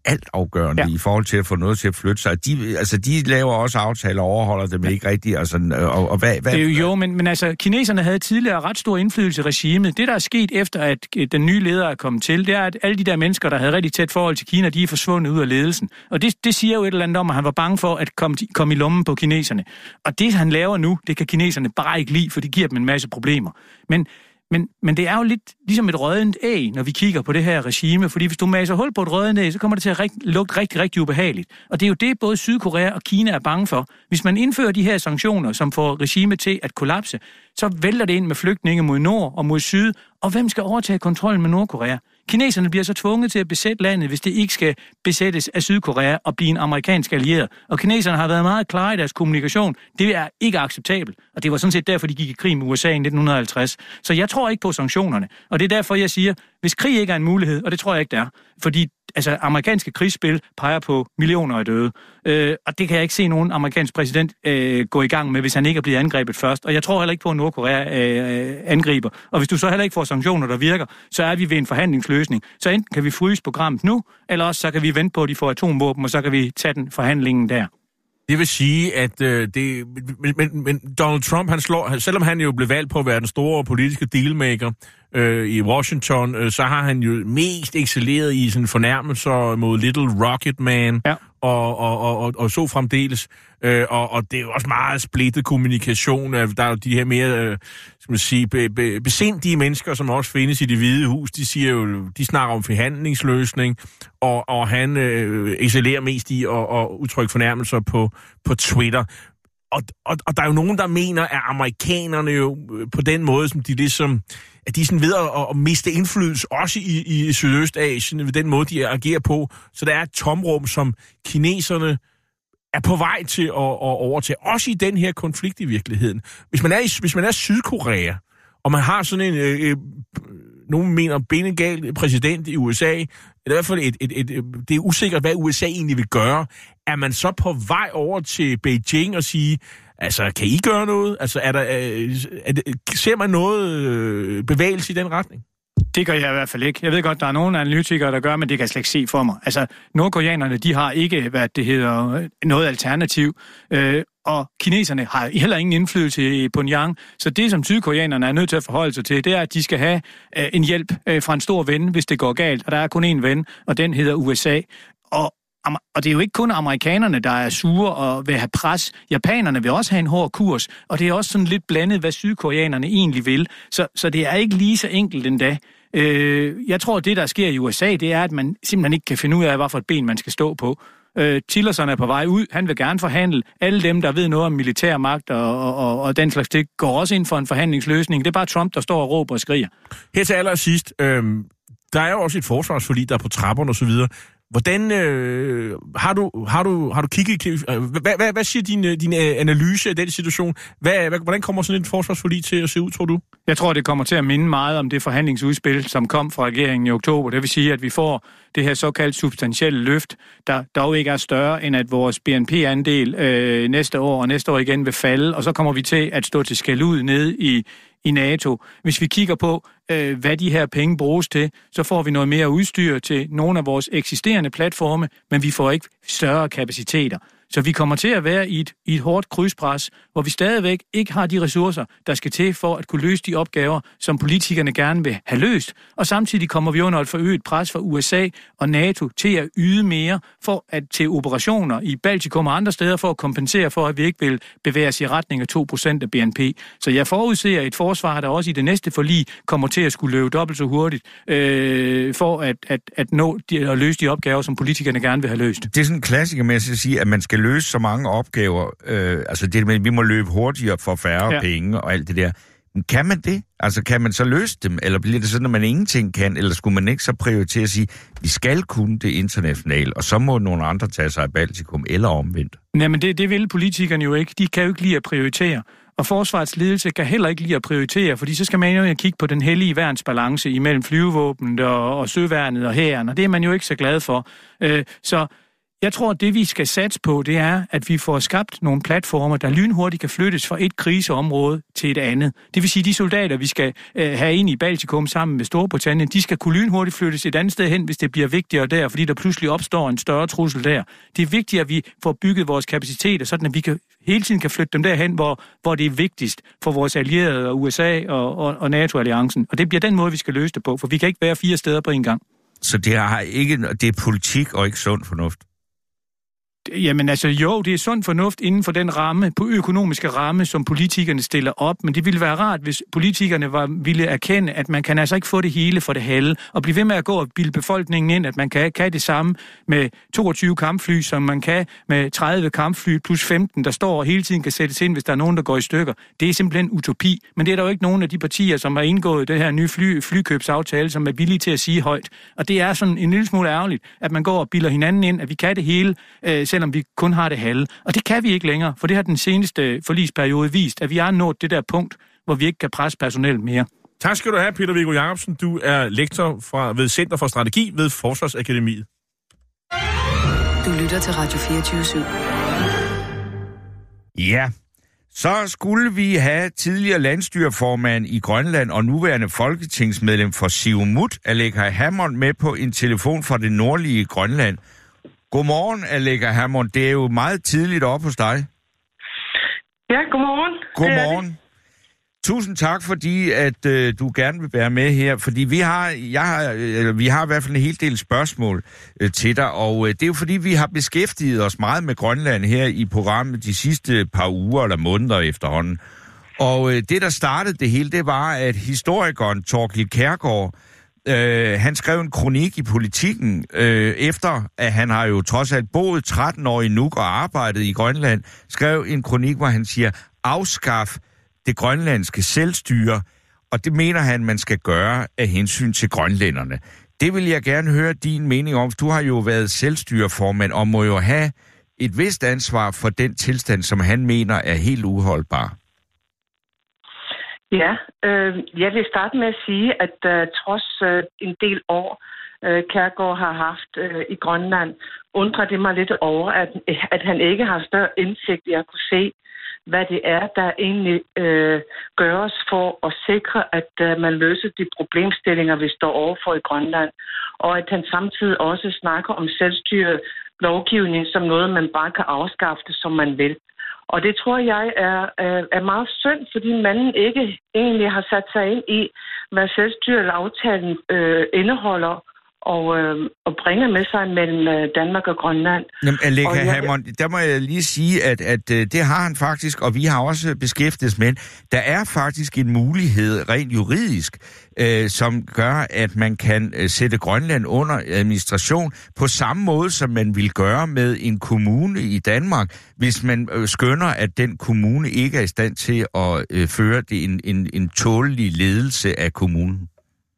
altafgørende Ja. i forhold til at få noget til at flytte sig. De, altså, de laver også aftaler og overholder dem ja. ikke rigtigt. Altså, og, og hvad, hvad, det er jo, jo men, men altså, kineserne havde tidligere ret stor indflydelse i regimet. Det, der er sket efter, at den nye leder er kommet til, det er, at alle de der mennesker, der havde rigtig tæt forhold til Kina, de er forsvundet ud af ledelsen. Og det, det siger jo et eller andet om, at han var bange for at komme, komme i lommen på kineserne. Og det, han laver nu, det kan kineserne bare ikke lide, for det giver dem en masse problemer. Men Men, men det er jo lidt ligesom et rødent æg, når vi kigger på det her regime, fordi hvis du maser hul på et rødent æg, så kommer det til at rigt, lugte rigtig, rigtig ubehageligt. Og det er jo det, både Sydkorea og Kina er bange for. Hvis man indfører de her sanktioner, som får regimet til at kollapse, så vælter det ind med flygtninge mod nord og mod syd, og hvem skal overtage kontrollen med Nordkorea? Kineserne bliver så tvunget til at besætte landet, hvis det ikke skal besættes af Sydkorea og blive en amerikansk allieret. Og kineserne har været meget klare i deres kommunikation. Det er ikke acceptabelt. Og det var sådan set derfor, de gik i krig med U S A i nitten halvtreds. Så jeg tror ikke på sanktionerne. Og det er derfor, jeg siger, hvis krig ikke er en mulighed, og det tror jeg ikke, det er, fordi altså, amerikanske krigsspil peger på millioner af døde. Øh, og det kan jeg ikke se nogen amerikansk præsident øh, gå i gang med, hvis han ikke er blevet angrebet først. Og jeg tror heller ikke på, at Nordkorea øh, angriber. Og hvis du så heller ikke får sanktioner, der virker, så er vi ved en forhandlingsløsning. Så enten kan vi fryse programmet nu, eller også så kan vi vente på, at de får atomvåben, og så kan vi tage den forhandlingen der. Det vil sige, at øh, det... Men, men, men Donald Trump, han slår... Selvom han jo blev valgt på at være den store politiske dealmaker øh, i Washington, øh, så har han jo mest excelleret i sådan fornærmelser mod Little Rocket Man, ja. og, og, og, og, og så fremdeles. Øh, og, og det er jo også meget splittet kommunikation. Der er jo de her mere, øh, skal man sige, be, be, besindige mennesker, som også findes i Det Hvide Hus. De siger jo, de snakker om forhandlingsløsning, og, og han øh, excellerer mest i at, at udtrykke fornærmelser på, på Twitter. Og, og, og der er jo nogen, der mener, at amerikanerne jo på den måde, som de ligesom, at de er sådan ved at, at miste indflydelse, også i, i Sydøstasien, ved den måde, de agerer på. Så der er et tomrum, som kineserne er på vej til at, at overtage, også i den her konflikt i virkeligheden. Hvis man er, i, hvis man er Sydkorea, og man har sådan en, øh, øh, nogen mener, benegal præsident i U S A, eller i hvert fald et, et, et, et, det er usikkert, hvad U S A egentlig vil gøre. Er man så på vej over til Beijing og sige, altså, kan I gøre noget? Altså, er der, er, er, ser man noget øh, bevægelse i den retning? Det gør jeg i hvert fald ikke. Jeg ved godt, der er nogle analytikere, der gør, men det kan jeg slet ikke se for mig. Altså, nordkoreanerne, de har ikke, hvad det hedder, noget alternativ. Øh, og kineserne har heller ingen indflydelse i Pyongyang. Så det, som sydkoreanerne er nødt til at forholde sig til, det er, at de skal have øh, en hjælp øh, fra en stor ven, hvis det går galt. Og der er kun én ven, og den hedder U S A. Og Og det er jo ikke kun amerikanerne, der er sure og vil have pres. Japanerne vil også have en hård kurs, og det er også sådan lidt blandet, hvad sydkoreanerne egentlig vil. Så, så det er ikke lige så enkelt endda. Øh, jeg tror, det der sker i U S A, det er, at man simpelthen ikke kan finde ud af, hvad for et ben man skal stå på. Øh, Tillerson er på vej ud, han vil gerne forhandle. Alle dem, der ved noget om militærmagt og, og, og den slags ting, går også ind for en forhandlingsløsning. Det er bare Trump, der står og råber og skriger. Her til allersidst, øh, der er jo også et forsvarsforlig, der er på trapperne og så videre. Hvordan øh, har du har du har du kigget? Øh, hvad, hvad hvad siger din din analyse af den situation? Hvad, hvad hvordan kommer sådan et forsvarsforlig til at se ud, tror du? Jeg tror, det kommer til at minde meget om det forhandlingsudspil, som kom fra regeringen i oktober. Det vil sige, at vi får det her såkaldt substantielle løft, der dog ikke er større end at vores B N P-andel øh, næste år og næste år igen vil falde, og så kommer vi til at stå til skæld ud nede i i NATO. Hvis vi kigger på, øh, hvad de her penge bruges til, så får vi noget mere udstyr til nogle af vores eksisterende platforme, men vi får ikke større kapaciteter. Så vi kommer til at være i et, i et hårdt krydspres, hvor vi stadigvæk ikke har de ressourcer, der skal til for at kunne løse de opgaver, som politikerne gerne vil have løst. Og samtidig kommer vi under et forøget pres fra U S A og NATO til at yde mere for at til operationer i Baltikum og andre steder for at kompensere for, at vi ikke vil bevæge os i retning af to procent af B N P. Så jeg forudser et forsvar, der også i det næste forlig kommer til at skulle løbe dobbelt så hurtigt øh, for at, at, at nå de, at løse de opgaver, som politikerne gerne vil have løst. Det er sådan en klassiker med at sige, at man skal løse så mange opgaver. Øh, altså det med, vi må løbe hurtigere for færre ja. penge og alt det der. Men kan man det? Altså kan man så løse dem? Eller bliver det sådan, at man ingenting kan? Eller skulle man ikke så prioritere at sige, vi skal kunne det internationalt, og så må nogle andre tage sig af Baltikum eller omvendt? Nej, men det, det vil politikerne jo ikke. De kan jo ikke lide at prioritere. Og forsvarets ledelse kan heller ikke lide at prioritere, fordi så skal man jo kigge på den hellige værnsbalance imellem flyvevåbnet og, og søværnet og hæren, og det er man jo ikke så glad for. Øh, så Jeg tror, at det vi skal satse på, det er, at vi får skabt nogle platformer, der lynhurtigt kan flyttes fra et kriseområde til et andet. Det vil sige, at de soldater, vi skal øh, have ind i Baltikum sammen med Storbritannien, de skal kunne lynhurtigt flyttes et andet sted hen, hvis det bliver vigtigere der, fordi der pludselig opstår en større trussel der. Det er vigtigt, at vi får bygget vores kapaciteter, sådan at vi kan, hele tiden kan flytte dem derhen, hvor, hvor det er vigtigst for vores allierede og U S A og, og, og NATO-alliancen. Og det bliver den måde, vi skal løse det på, for vi kan ikke være fire steder på en gang. Så det er, ikke, det er politik og ikke sund fornuft? Jamen altså jo, det er sund fornuft inden for den ramme, på økonomiske ramme, som politikerne stiller op, men det ville være rart, hvis politikerne var, ville erkende, at man kan altså ikke få det hele for det halve, og blive ved med at gå og bilde befolkningen ind, at man kan, kan det samme med toogtyve kampfly, som man kan med tredive kampfly plus femten, der står og hele tiden kan sættes ind, hvis der er nogen, der går i stykker. Det er simpelthen utopi, men det er der jo ikke nogen af de partier, som har indgået det her nye fly, flykøbsaftale, som er villige til at sige højt. Og det er sådan en lille smule ærgerligt, at man går og bilder hinanden ind, at vi kan det hele, øh, selvom vi kun har det halve. Og det kan vi ikke længere, for det har den seneste forligsperiode vist, at vi har nået det der punkt, hvor vi ikke kan presse personel mere. Tak skal du have, Peter Viggo Jacobsen. Du er lektor fra, ved Center for Strategi ved Forsvarsakademiet. Du lytter til Radio fireogtyve syv. Ja, så skulle vi have tidligere landstyreformand i Grønland og nuværende folketingsmedlem for Siumut, Aleqa Hammond, med på en telefon fra det nordlige Grønland. Godmorgen, Aleqa Hammond. Det er jo meget tidligt op hos dig. Ja, godmorgen. Godmorgen. Tusind tak, fordi at øh, du gerne vil være med her, fordi vi har, jeg har, øh, vi har i hvert fald en hel del spørgsmål øh, til dig, og øh, det er jo fordi, vi har beskæftiget os meget med Grønland her i programmet de sidste par uger eller måneder efterhånden. Og øh, det, der startede det hele, det var, at historikeren Thorkild Kjærgaard, Øh, han skrev en kronik i Politikken, øh, efter at han har jo trods alt boet tretten år i Nuuk og arbejdet i Grønland, skrev en kronik, hvor han siger, afskaf det grønlandske selvstyre, og det mener han, man skal gøre af hensyn til grønlænderne. Det vil jeg gerne høre din mening om. Du har jo været selvstyreformand og må jo have et vist ansvar for den tilstand, som han mener er helt uholdbar. Ja, øh, jeg vil starte med at sige, at uh, trods uh, en del år, uh, Kjærgaard har haft uh, i Grønland, undrer det mig lidt over, at, at han ikke har større indsigt i at kunne se, hvad det er, der egentlig uh, gøres for at sikre, at uh, man løser de problemstillinger, vi står overfor i Grønland. Og at han samtidig også snakker om selvstyre lovgivning som noget, man bare kan afskaffe det, som man vil. Og det tror jeg er, er, er meget synd, fordi manden ikke egentlig har sat sig ind i, hvad selvstyreaftalen øh, indeholder og, øh, og bringer med sig mellem Danmark og Grønland. Jamen, Aleqa Hammond, der må jeg lige sige, at, at det har han faktisk, og vi har også beskæftiget med, der er faktisk en mulighed rent juridisk, øh, som gør, at man kan øh, sætte Grønland under administration på samme måde, som man vil gøre med en kommune i Danmark, hvis man øh, skønner, at den kommune ikke er i stand til at øh, føre det en, en, en tålelig ledelse af kommunen.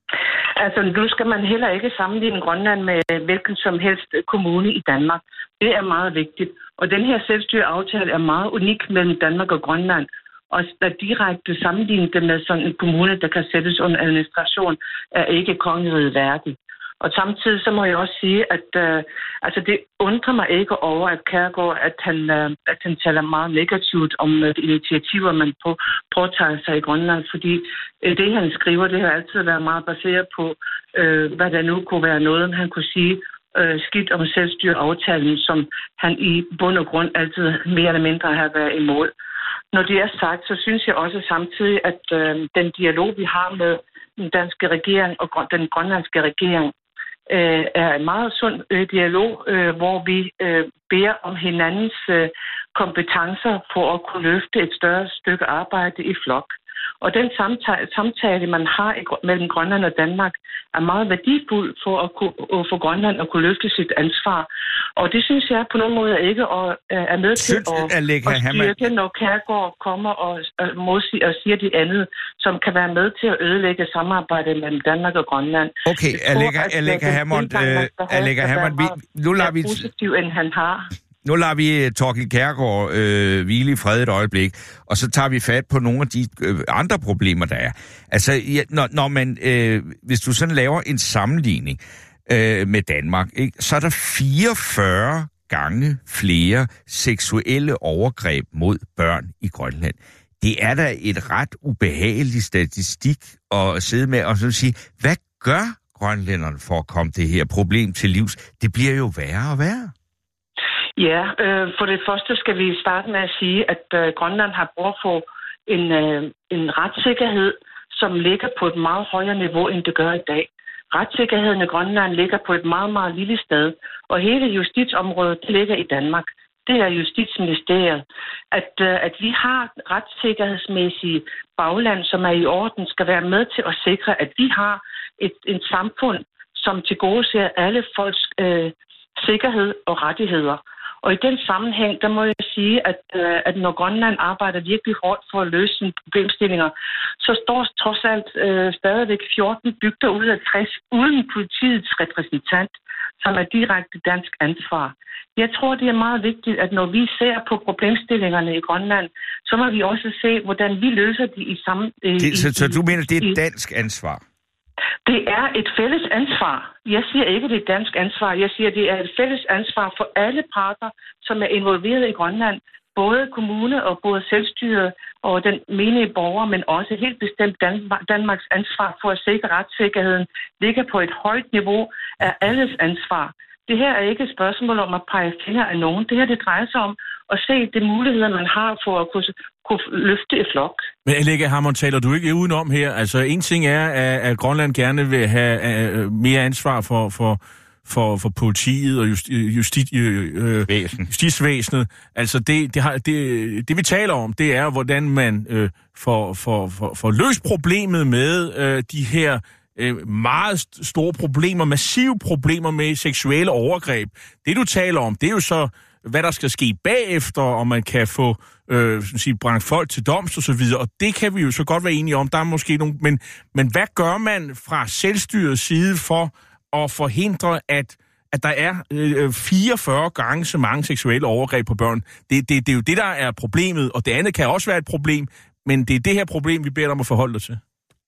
Altså, nu skal man heller ikke sammenligne Grønland med hvilken som helst kommune i Danmark. Det er meget vigtigt. Og den her selvstyreaftale er meget unik mellem Danmark og Grønland. Og at direkte sammenligne det med sådan en kommune, der kan sættes under administration, er ikke kongeriget værdigt. Og samtidig så må jeg også sige, at øh, altså det undrer mig ikke over, at Kjærgaard, at han, øh, at han taler meget negativt om øh, de initiativer, man på, påtager sig i Grønland, fordi øh, det, han skriver, det har altid været meget baseret på, øh, hvad der nu kunne være noget, han kunne sige øh, skidt om selvstyreaftalen, som han i bund og grund altid mere eller mindre har været imod. Når det er sagt, så synes jeg også samtidig, at øh, den dialog, vi har med den danske regering og den grønlandske regering, øh, er en meget sund øh, dialog, øh, hvor vi øh, beder om hinandens øh, kompetencer for at kunne løfte et større stykke arbejde i flok. Og den samtale, samtale man har i, mellem Grønland og Danmark, er meget værdifuld for at kunne, for Grønland at kunne løfte sit ansvar. Og det synes jeg på nogen måde ikke og, er med til synes, at, at, at styrke, når Kjærgaard kommer og, og, modsig, og siger de andet, som kan være med til at ødelægge samarbejdet mellem Danmark og Grønland. Okay, Aleqa Hammond, Aleqa Hammond, nu lader vi... positiv, end han har. Nu lader vi Thorkild Kjærgaard øh, hvile i fred et øjeblik, og så tager vi fat på nogle af de øh, andre problemer, der er. Altså, ja, når, når man, øh, hvis du sådan laver en sammenligning øh, med Danmark, ikke, så er der fireogfyrre gange flere seksuelle overgreb mod børn i Grønland. Det er da et ret ubehageligt statistik at sidde med og så sige, hvad gør grønlænderne for at komme det her problem til livs? Det bliver jo værre og værre. Ja, øh, for det første skal vi starte med at sige, at øh, Grønland har brug for en, øh, en retssikkerhed, som ligger på et meget højere niveau, end det gør i dag. Retssikkerheden i Grønland ligger på et meget, meget lille sted, og hele justitsområdet ligger i Danmark. Det er Justitsministeriet. At, øh, at vi har retssikkerhedsmæssige bagland, som er i orden, skal være med til at sikre, at vi har et, et samfund, som tilgodeser alle folks øh, sikkerhed og rettigheder. Og i den sammenhæng, der må jeg sige, at, øh, at når Grønland arbejder virkelig hårdt for at løse sine problemstillinger, så står trods alt øh, stadigvæk fjorten bygder ud af tres uden politiets repræsentant, som er direkte dansk ansvar. Jeg tror, det er meget vigtigt, at når vi ser på problemstillingerne i Grønland, så må vi også se, hvordan vi løser de i samme... Øh, det, så, i, så du mener, det er i, et dansk ansvar? Det er et fælles ansvar. Jeg siger ikke, det er et dansk ansvar. Jeg siger, det er et fælles ansvar for alle parter, som er involveret i Grønland. Både kommune og både selvstyret og den menige borger, men også helt bestemt Danmarks ansvar for at sikre retssikkerheden ligger på et højt niveau af alles ansvar. Det her er ikke et spørgsmål om at pege fingre af nogen. Det her, det drejer sig om at se de muligheder, man har for at kunne, kunne løfte et flok. Men Aleqa Hammond, taler du ikke udenom her? Altså, en ting er, at, at Grønland gerne vil have uh, mere ansvar for, for, for, for politiet og justi, justi, øh, justisvæsenet. Altså, det, det, har, det, det vi taler om, det er, hvordan man øh, får, får, får, får løst problemet med øh, de her meget store problemer, massive problemer med seksuelle overgreb. Det, du taler om, det er jo så, hvad der skal ske bagefter, om man kan få øh, sige, brændt folk til doms og så videre, og det kan vi jo så godt være enige om. Der er måske nogle, men, men hvad gør man fra selvstyrets side for at forhindre, at, at der er øh, fireogfyrre gange så mange seksuelle overgreb på børn? Det, det, det er jo det, der er problemet, og det andet kan også være et problem, men det er det her problem, vi beder dig om at forholde dig til.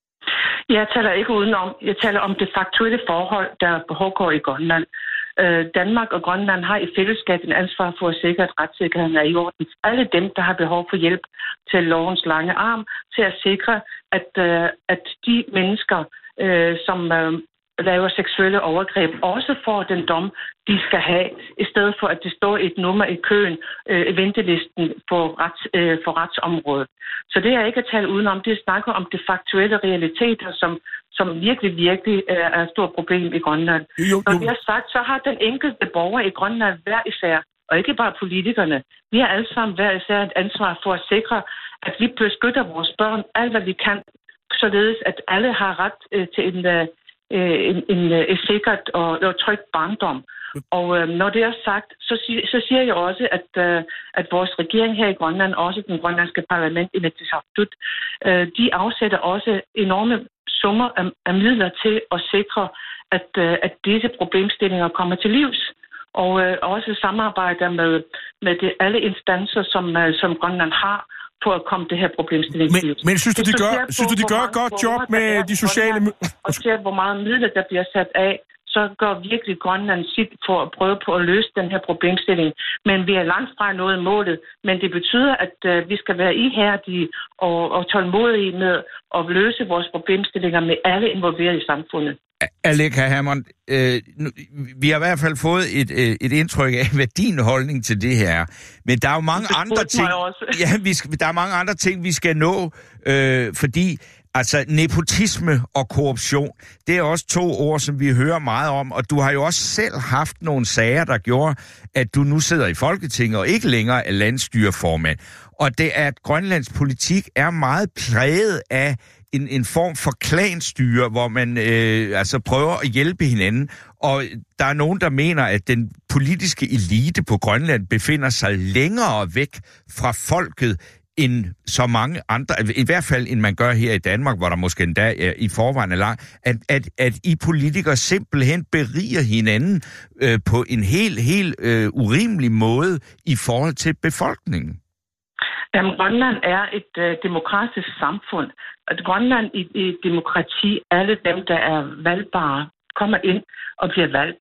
Jeg taler ikke udenom. Jeg taler om det faktuelle forhold, der pågår i Grønland. Øh, Danmark og Grønland har i fællesskab en ansvar for at sikre, at retssikkerheden er i orden. Alle dem, der har behov for hjælp til lovens lange arm, til at sikre, at, øh, at de mennesker, øh, som øh, laver seksuelle overgreb, også får den dom, de skal have, i stedet for at det står et nummer i køen, øh, i ventelisten for, rets, øh, for retsområdet. Så det er ikke at tale udenom. Det snakker om de faktuelle realiteter, som, som virkelig, virkelig øh, er et stort problem i Grønland. Jo, jo. Når det er sagt, så har den enkelte borger i Grønland hver især, og ikke bare politikerne. Vi har alle sammen hver især et ansvar for at sikre, at vi beskytter vores børn alt, hvad vi kan, således at alle har ret øh, til en... Øh, En, en, en sikkert og, og trygt barndom. Og øh, når det er sagt, så, så siger jeg også, at, øh, at vores regering her i Grønland, også den grønlandske parlament, Inatsisartut, øh, de afsætter også enorme summer af, af midler til at sikre, at, øh, at disse problemstillinger kommer til livs. Og øh, også samarbejder med, med de, alle instanser, som, øh, som Grønland har, på at komme det her problemstilling til livs. Men synes du, de gør, synes du, de gør et godt job med de sociale... Og ser, hvor meget midler, der bliver sat af, så gør virkelig Grønland sit for at prøve på at løse den her problemstilling. Men vi er langt fra nået målet. Men det betyder, at uh, vi skal være ihærdige og, og tålmodige med at løse vores problemstillinger med alle involveret i samfundet. Aleqa Hammond, øh, vi har i hvert fald fået et, øh, et indtryk af, hvad din holdning til det her er. Men der er jo mange andre ting, ja, vi skal, der er mange andre ting, vi skal nå, øh, fordi altså nepotisme og korruption, det er også to ord, som vi hører meget om, og du har jo også selv haft nogle sager, der gjorde, at du nu sidder i Folketinget og ikke længere er landstyreformand. Og det er, at Grønlands politik er meget præget af En, en form for klanstyre, hvor man øh, altså prøver at hjælpe hinanden. Og der er nogen, der mener, at den politiske elite på Grønland befinder sig længere væk fra folket end så mange andre, i hvert fald end man gør her i Danmark, hvor der måske endda er, i forvejen er lang, at, at, at I politikere simpelthen beriger hinanden øh, på en helt, helt øh, urimelig måde i forhold til befolkningen. Jamen, Grønland er et øh, demokratisk samfund. At Grønland i, i demokrati, alle dem, der er valgbare, kommer ind og bliver valgt.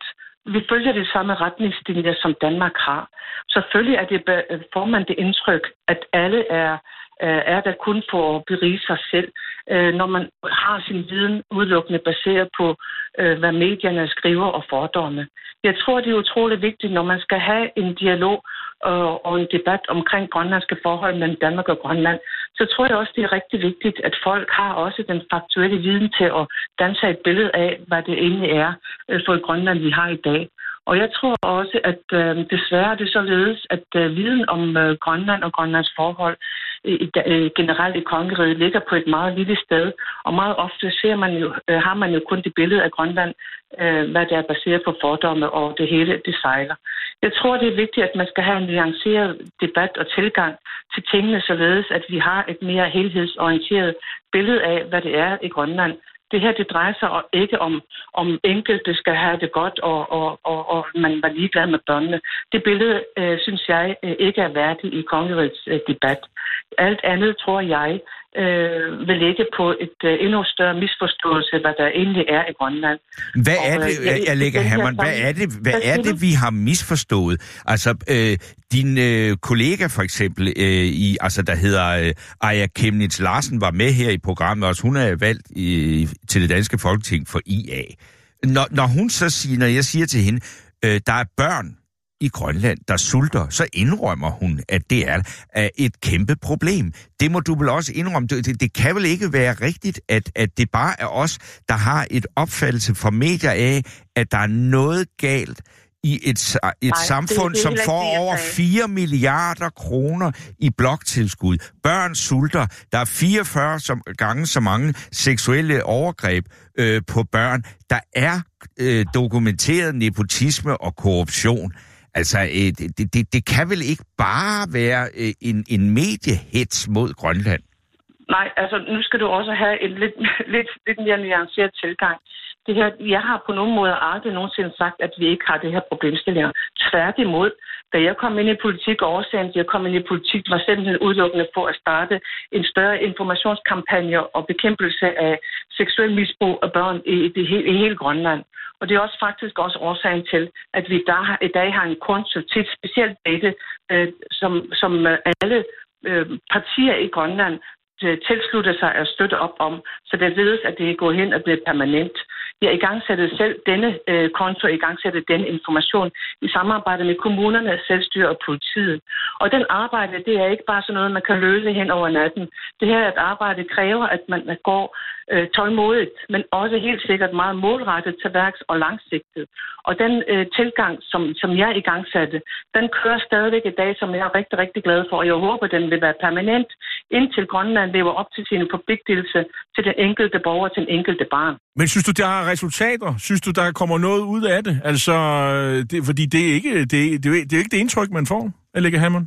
vi følger de samme retningslinjer, som Danmark har. Selvfølgelig er det, får man det indtryk, at alle er, er der kun for at berige sig selv, når man har sin viden udelukkende baseret på, hvad medierne skriver og fordomme. Jeg tror, det er utroligt vigtigt, når man skal have en dialog og en debat omkring grønlandske forhold mellem Danmark og Grønland, så tror jeg også, det er rigtig vigtigt, at folk har også den faktuelle viden til at danne sig et billede af, hvad det egentlig er for et Grønland, vi har i dag. Og jeg tror også, at øh, desværre er det således, at øh, viden om øh, Grønland og Grønlands forhold øh, øh, generelt i kongeriget ligger på et meget lille sted. Og meget ofte ser man jo, øh, har man jo kun det billede af Grønland, øh, hvad det er baseret på fordomme, og det hele, det sejler. Jeg tror, det er vigtigt, at man skal have en nuanceret debat og tilgang til tingene, således at vi har et mere helhedsorienteret billede af, hvad det er i Grønland. Det her, det drejer sig ikke om, om enkelte skal have det godt, og, og, og, og man var ligeglad med børnene. Det billede, øh, synes jeg, øh, ikke er værdigt i kongerigets øh, debat. Alt andet, tror jeg, øh, vil ligge på et øh, endnu større misforståelse, hvad der egentlig er i Grønland. Hvad er det, Aleqa Hammond, hvad er det, hvad er det, vi har misforstået? Altså, øh, din øh, kollega for eksempel, øh, i, altså, der hedder øh, Aaja Chemnitz Larsen, var med her i programmet, også hun er valgt i, til det danske Folketing for I A. Når, når hun så siger, når jeg siger til hende, øh, der er børn i Grønland, der sulter, så indrømmer hun, at det er et kæmpe problem. Det må du vel også indrømme. Det, det kan vel ikke være rigtigt, at, at det bare er os, der har et opfattelse fra medier af, at der er noget galt i et, et Nej, samfund, det, det som får over fire milliarder kroner i bloktilskud. Børn sulter. Der er fireogfyrre som, gange så mange seksuelle overgreb øh, på børn. Der er øh, dokumenteret nepotisme og korruption. Altså, øh, det, det, det kan vel ikke bare være øh, en, en mediehets mod Grønland? Nej, altså nu skal du også have en lidt, lidt, lidt mere nuanceret tilgang. Det her, jeg har på nogen måde aldrig nogensinde sagt, at vi ikke har det her problemstillinger. Tværtimod, da jeg kom ind i politik, og årsagen til at komme ind i politik, var simpelthen udelukkende for at starte en større informationskampagne og bekæmpelse af seksuel misbrug af børn i, i, i hele Grønland. Og det er også faktisk også årsagen til, at vi der, i dag har en konstruktiv, specielt dette, øh, som, som alle øh, partier i Grønland tilslutter sig og støtte op om, så det ledes, at det går hen og bliver permanent. Jeg igangsætter selv denne øh, konto, igangsætter denne information i samarbejde med kommunerne, selvstyre og politiet. Og den arbejde, det er ikke bare sådan noget, man kan løse hen over natten. Det her at arbejde kræver, at man går øh, tålmodigt, men også helt sikkert meget målrettet til værks og langsigtet. Og den øh, tilgang, som, som jeg igangsatte, den kører stadigvæk i dag, som jeg er rigtig, rigtig glad for, og jeg håber, den vil være permanent, indtil Grønland lever op til sine forpligtelser til den enkelte borger, til den enkelte barn. Men synes du, der har resultater? Synes du, der kommer noget ud af det? Altså, det, fordi det er, ikke, det, det, det er ikke det indtryk, man får, Aleqa Hammond.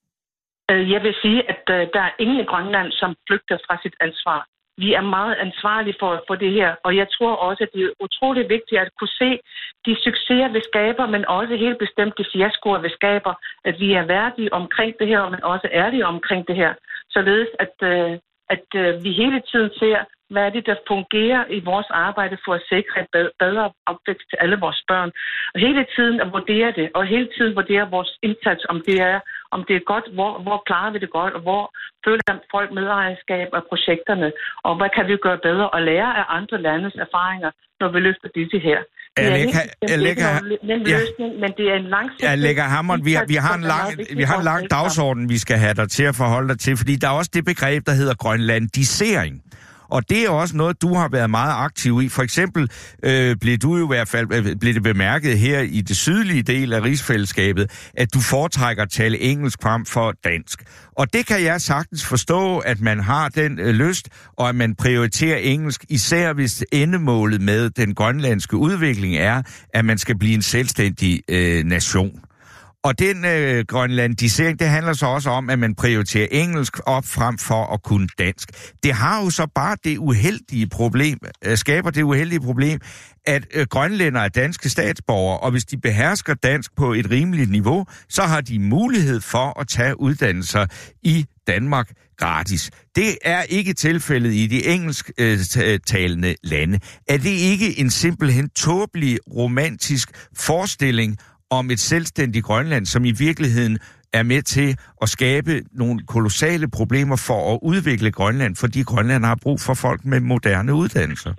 Jeg vil sige, at uh, der er ingen i Grønland, som flygter fra sit ansvar. Vi er meget ansvarlige for, for det her, og jeg tror også, at det er utroligt vigtigt at kunne se de succeser, vi skaber, men også helt bestemt de fiaskoer, vi skaber, at vi er værdige omkring det her, men også ærlige omkring det her. Således, at, uh, at uh, vi hele tiden ser, hvad er det, der fungerer i vores arbejde for at sikre et bedre opvækst til alle vores børn. Og hele tiden at vurdere det, og hele tiden vurdere vores indsats, om det er, om det er godt, hvor, hvor klarer vi det godt, og hvor føler folk medejerskab af projekterne, og hvad kan vi gøre bedre, og lære af andre landes erfaringer, når vi løfter disse her. Det er ikke en løsning, men det er en langsigtet... Aleqa Hammond, vi har, vi har en lang, vi har en lang dagsorden, vi skal have dig til at forholde dig til, fordi der er også det begreb, der hedder grønlandisering. Og det er også noget, du har været meget aktiv i. For eksempel øh, blev du jo i hvert fald øh, blev det bemærket her i det sydlige del af rigsfællesskabet, at du foretrækker at tale engelsk frem for dansk. Og det kan jeg sagtens forstå, at man har den øh, lyst, og at man prioriterer engelsk, især hvis endemålet med den grønlandske udvikling er, at man skal blive en selvstændig øh, nation. Og den øh, grønlandisering, det handler så også om, at man prioriterer engelsk op frem for at kunne dansk. Det har jo så bare det uheldige problem, øh, skaber det uheldige problem, at øh, grønlændere er danske statsborgere, og hvis de behersker dansk på et rimeligt niveau, så har de mulighed for at tage uddannelser i Danmark. gratis. Det er ikke tilfældet i de engelsktalende lande. Er det ikke en simpelthen tåbelig romantisk forestilling om et selvstændigt Grønland, som i virkeligheden er med til at skabe nogle kolossale problemer for at udvikle Grønland, fordi Grønland har brug for folk med moderne uddannelser?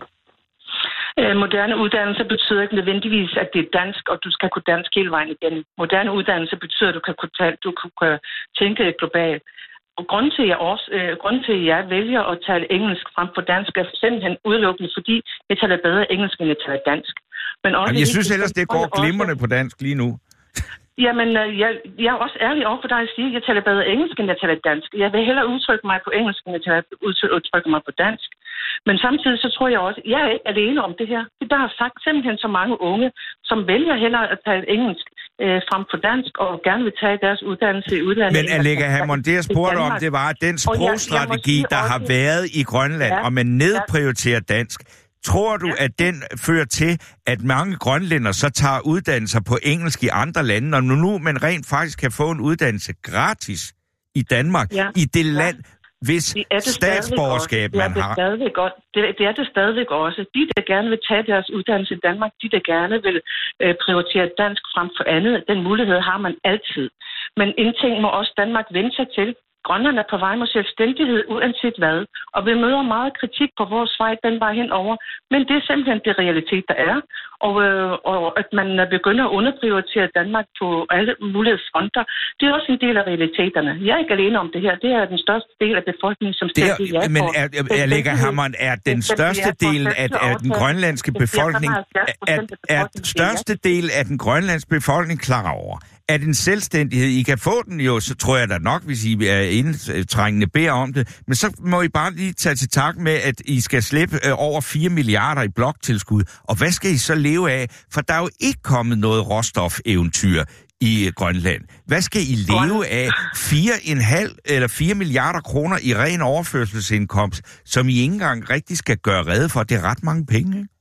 Moderne uddannelse betyder ikke nødvendigvis, at det er dansk, og du skal kunne dansk hele vejen igen. Moderne uddannelse betyder, at du kan, kunne, du kan tænke globalt. Og grunden til, at jeg, også, øh, grunden til, at jeg vælger at tale engelsk frem for dansk, er simpelthen udelukkende, fordi jeg taler bedre engelsk, end jeg taler dansk. Men også Jamen, jeg synes ellers, det går glimrende på dansk lige nu. Jamen, jeg, jeg er også ærlig over for dig at sige, at jeg taler bedre engelsk, end jeg taler dansk. Jeg vil hellere udtrykke mig på engelsk, end jeg taler, udtrykke mig på dansk. Men samtidig så tror jeg også, at jeg er ikke alene om det her. Der har sagt simpelthen så mange unge, som vælger hellere at tale engelsk øh, frem for dansk, og gerne vil tage deres uddannelse i udlandet. Men Alleqa Hammond, det jeg spurgte om, det var, at den sprogstrategi, der har været i Grønland, og man nedprioriterer dansk. Tror du, at den fører til, at mange grønlændere så tager uddannelser på engelsk i andre lande, og nu man rent faktisk kan få en uddannelse gratis i Danmark, ja. i det land, hvis det statsborgerskab man det har? Godt. Det, det er det stadigvæk også. De, der gerne vil tage deres uddannelse i Danmark, de, der gerne vil øh, prioritere dansk frem for andet, den mulighed har man altid. Men en ting må også Danmark vende sig til. Grønland er på vej mod selvstændighed, uanset hvad. Og vi møder meget kritik på vores vej den vej henover. Men det er simpelthen det realitet, der er. Og, øh, og at man begynder at underprioritere Danmark på alle mulige fronter, det er også en del af realiteterne. Jeg er ikke alene om det her. Det er den største del af befolkningen, som stemmer ja for. Men Alleqa Hammond, er den største del af, af den grønlandske befolkning, er, er største del af den grønlandske befolkning klar over, at en selvstændighed, I kan få den jo, så tror jeg da nok, hvis I er indtrængende beder om det, men så må I bare lige tage til tak med, at I skal slippe over fire milliarder i bloktilskud. Og hvad skal I så leve af? For der er jo ikke kommet noget råstof-eventyr i Grønland. Hvad skal I leve af? fire komma fem eller fire milliarder kroner i ren overførselsindkomst, som I ikke engang rigtig skal gøre rede for. Det er ret mange penge, ikke?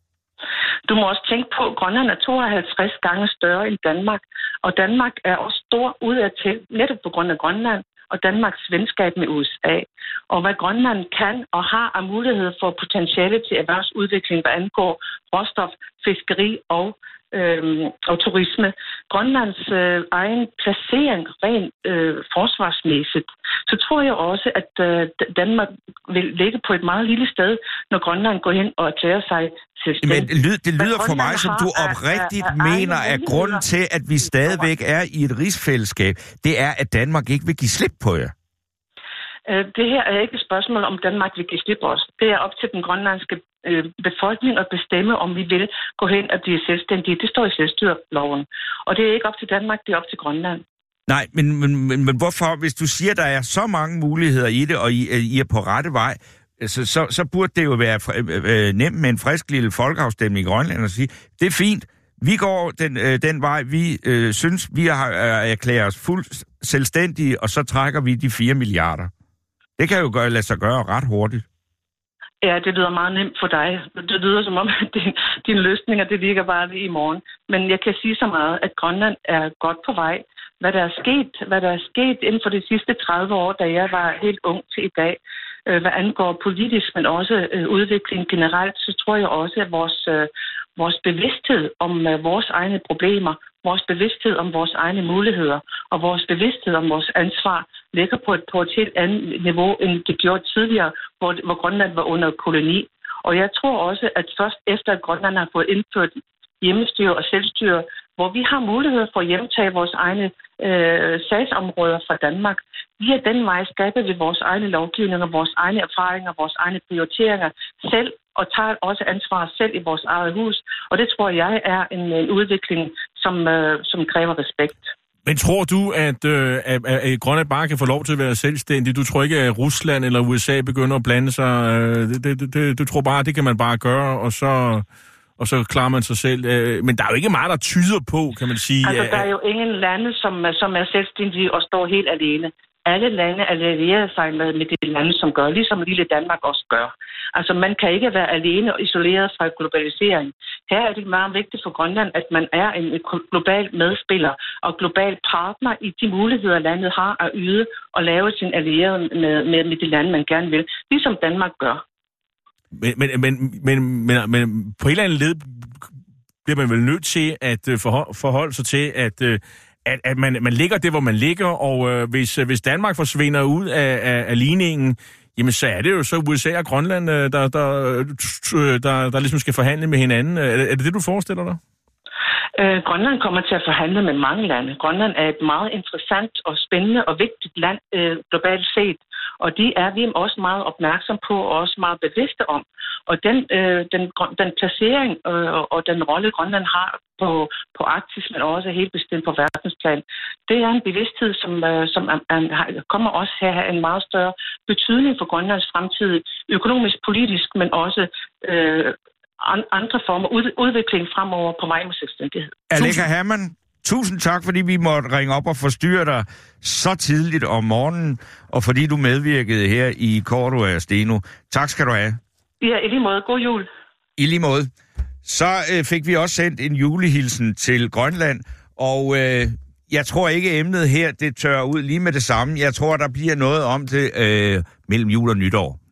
Du må også tænke på, at Grønland er tooghalvtreds gange større end Danmark, og Danmark er også stor udadtil, netop på grund af Grønland og Danmarks venskab med U S A. Og hvad Grønland kan og har af mulighed for potentiale til erhvervsudvikling, hvad angår råstof, fiskeri og Øhm, og turisme. Grønlands øh, egen placering rent øh, forsvarsmæssigt, så tror jeg også, at øh, Danmark vil ligge på et meget lille sted, når Grønland går hen og erklærer sig selvstændig. Men lyd, det lyder for mig, som du oprigtigt er, er, er mener, at grunden til, at vi stadigvæk er i et rigsfællesskab, det er, at Danmark ikke vil give slip på jer. Det her er ikke et spørgsmål, om Danmark vil give slip os. Det er op til den grønlandske øh, befolkning at bestemme, om vi vil gå hen og blive selvstændige. Det står i selvstyreloven. Og det er ikke op til Danmark, det er op til Grønland. Nej, men, men, men, men hvorfor, hvis du siger, der er så mange muligheder i det, og I, I er på rette vej, så, så, så burde det jo være øh, nemt med en frisk lille folkeafstemning i Grønland og sige, det er fint, vi går den, øh, den vej, vi øh, synes, vi har øh, erklæret os fuldt selvstændige, og så trækker vi de fire milliarder. Det kan jo gøre, lade sig gøre ret hurtigt. Ja, det lyder meget nemt for dig. Det lyder som om, at din, dine løsninger, det ligger bare lige i morgen. Men jeg kan sige så meget, at Grønland er godt på vej. Hvad der er sket, hvad der er sket inden for de sidste tredive år, da jeg var helt ung til i dag, øh, hvad angår politisk, men også øh, udvikling generelt, så tror jeg også, at vores, øh, vores bevidsthed om øh, vores egne problemer, vores bevidsthed om vores egne muligheder og vores bevidsthed om vores ansvar ligger på et, på et helt andet niveau, end det gjorde tidligere, hvor, hvor Grønland var under koloni. Og jeg tror også, at først efter, at Grønland har fået indført hjemmestyre og selvstyre, hvor vi har mulighed for at hjemtage vores egne øh, sagsområder fra Danmark, via den vej skaber vi vores egne lovgivninger, vores egne erfaringer, vores egne prioriteringer selv, og tager også ansvar selv i vores eget hus. Og det tror jeg er en, en udvikling, som, øh, som kræver respekt. Men tror du, at, øh, at, at Grønland bare kan få lov til at være selvstændig? Du tror ikke, at Rusland eller U S A begynder at blande sig? Øh, det, det, det, du tror bare, at det kan man bare gøre, og så, og så klarer man sig selv? Øh, men der er jo ikke meget, der tyder på, kan man sige. Altså, der er jo ingen lande, som, som er selvstændige og står helt alene. alle lande allierer sig med, med de lande, som gør, ligesom lille Danmark også gør. Altså, man kan ikke være alene og isoleret fra globalisering. Her er det meget vigtigt for Grønland, at man er en global medspiller og global partner i de muligheder, landet har at yde og lave sin allierede med, med, med de lande, man gerne vil, ligesom Danmark gør. Men, men, men, men, men, men på et eller andet led bliver man vel nødt til at forhold, forholde sig til, at, at, at man, man ligger det, hvor man ligger, og øh, hvis, hvis Danmark forsvinder ud af, af, af ligningen, jamen så er det jo så U S A og Grønland, der, der, der, der, der ligesom skal forhandle med hinanden. Er det det, du forestiller dig? Øh, Grønland kommer til at forhandle med mange lande. Grønland er et meget interessant og spændende og vigtigt land øh, globalt set, og det er vi også meget opmærksom på og også meget bevidste om. Og den, øh, den, den placering øh, og den rolle, Grønland har på, på Arktis, men også helt bestemt på verdensplan, det er en bevidsthed, som, øh, som er, er, kommer også her have en meget større betydning for Grønlands fremtid, økonomisk, politisk, men også øh, andre former udvikling fremover på vej med selvstændighed. Aleqa Hammond, tusind tak, fordi vi måtte ringe op og forstyrre dig så tidligt om morgenen, og fordi du medvirkede her i Cordua og Steno. Tak skal du have. Ja, i lige måde. God jul. I lige måde. Så øh, fik vi også sendt en julehilsen til Grønland, og øh, jeg tror ikke emnet her, det tør ud lige med det samme. Jeg tror, der bliver noget om det øh, mellem jul og nytår.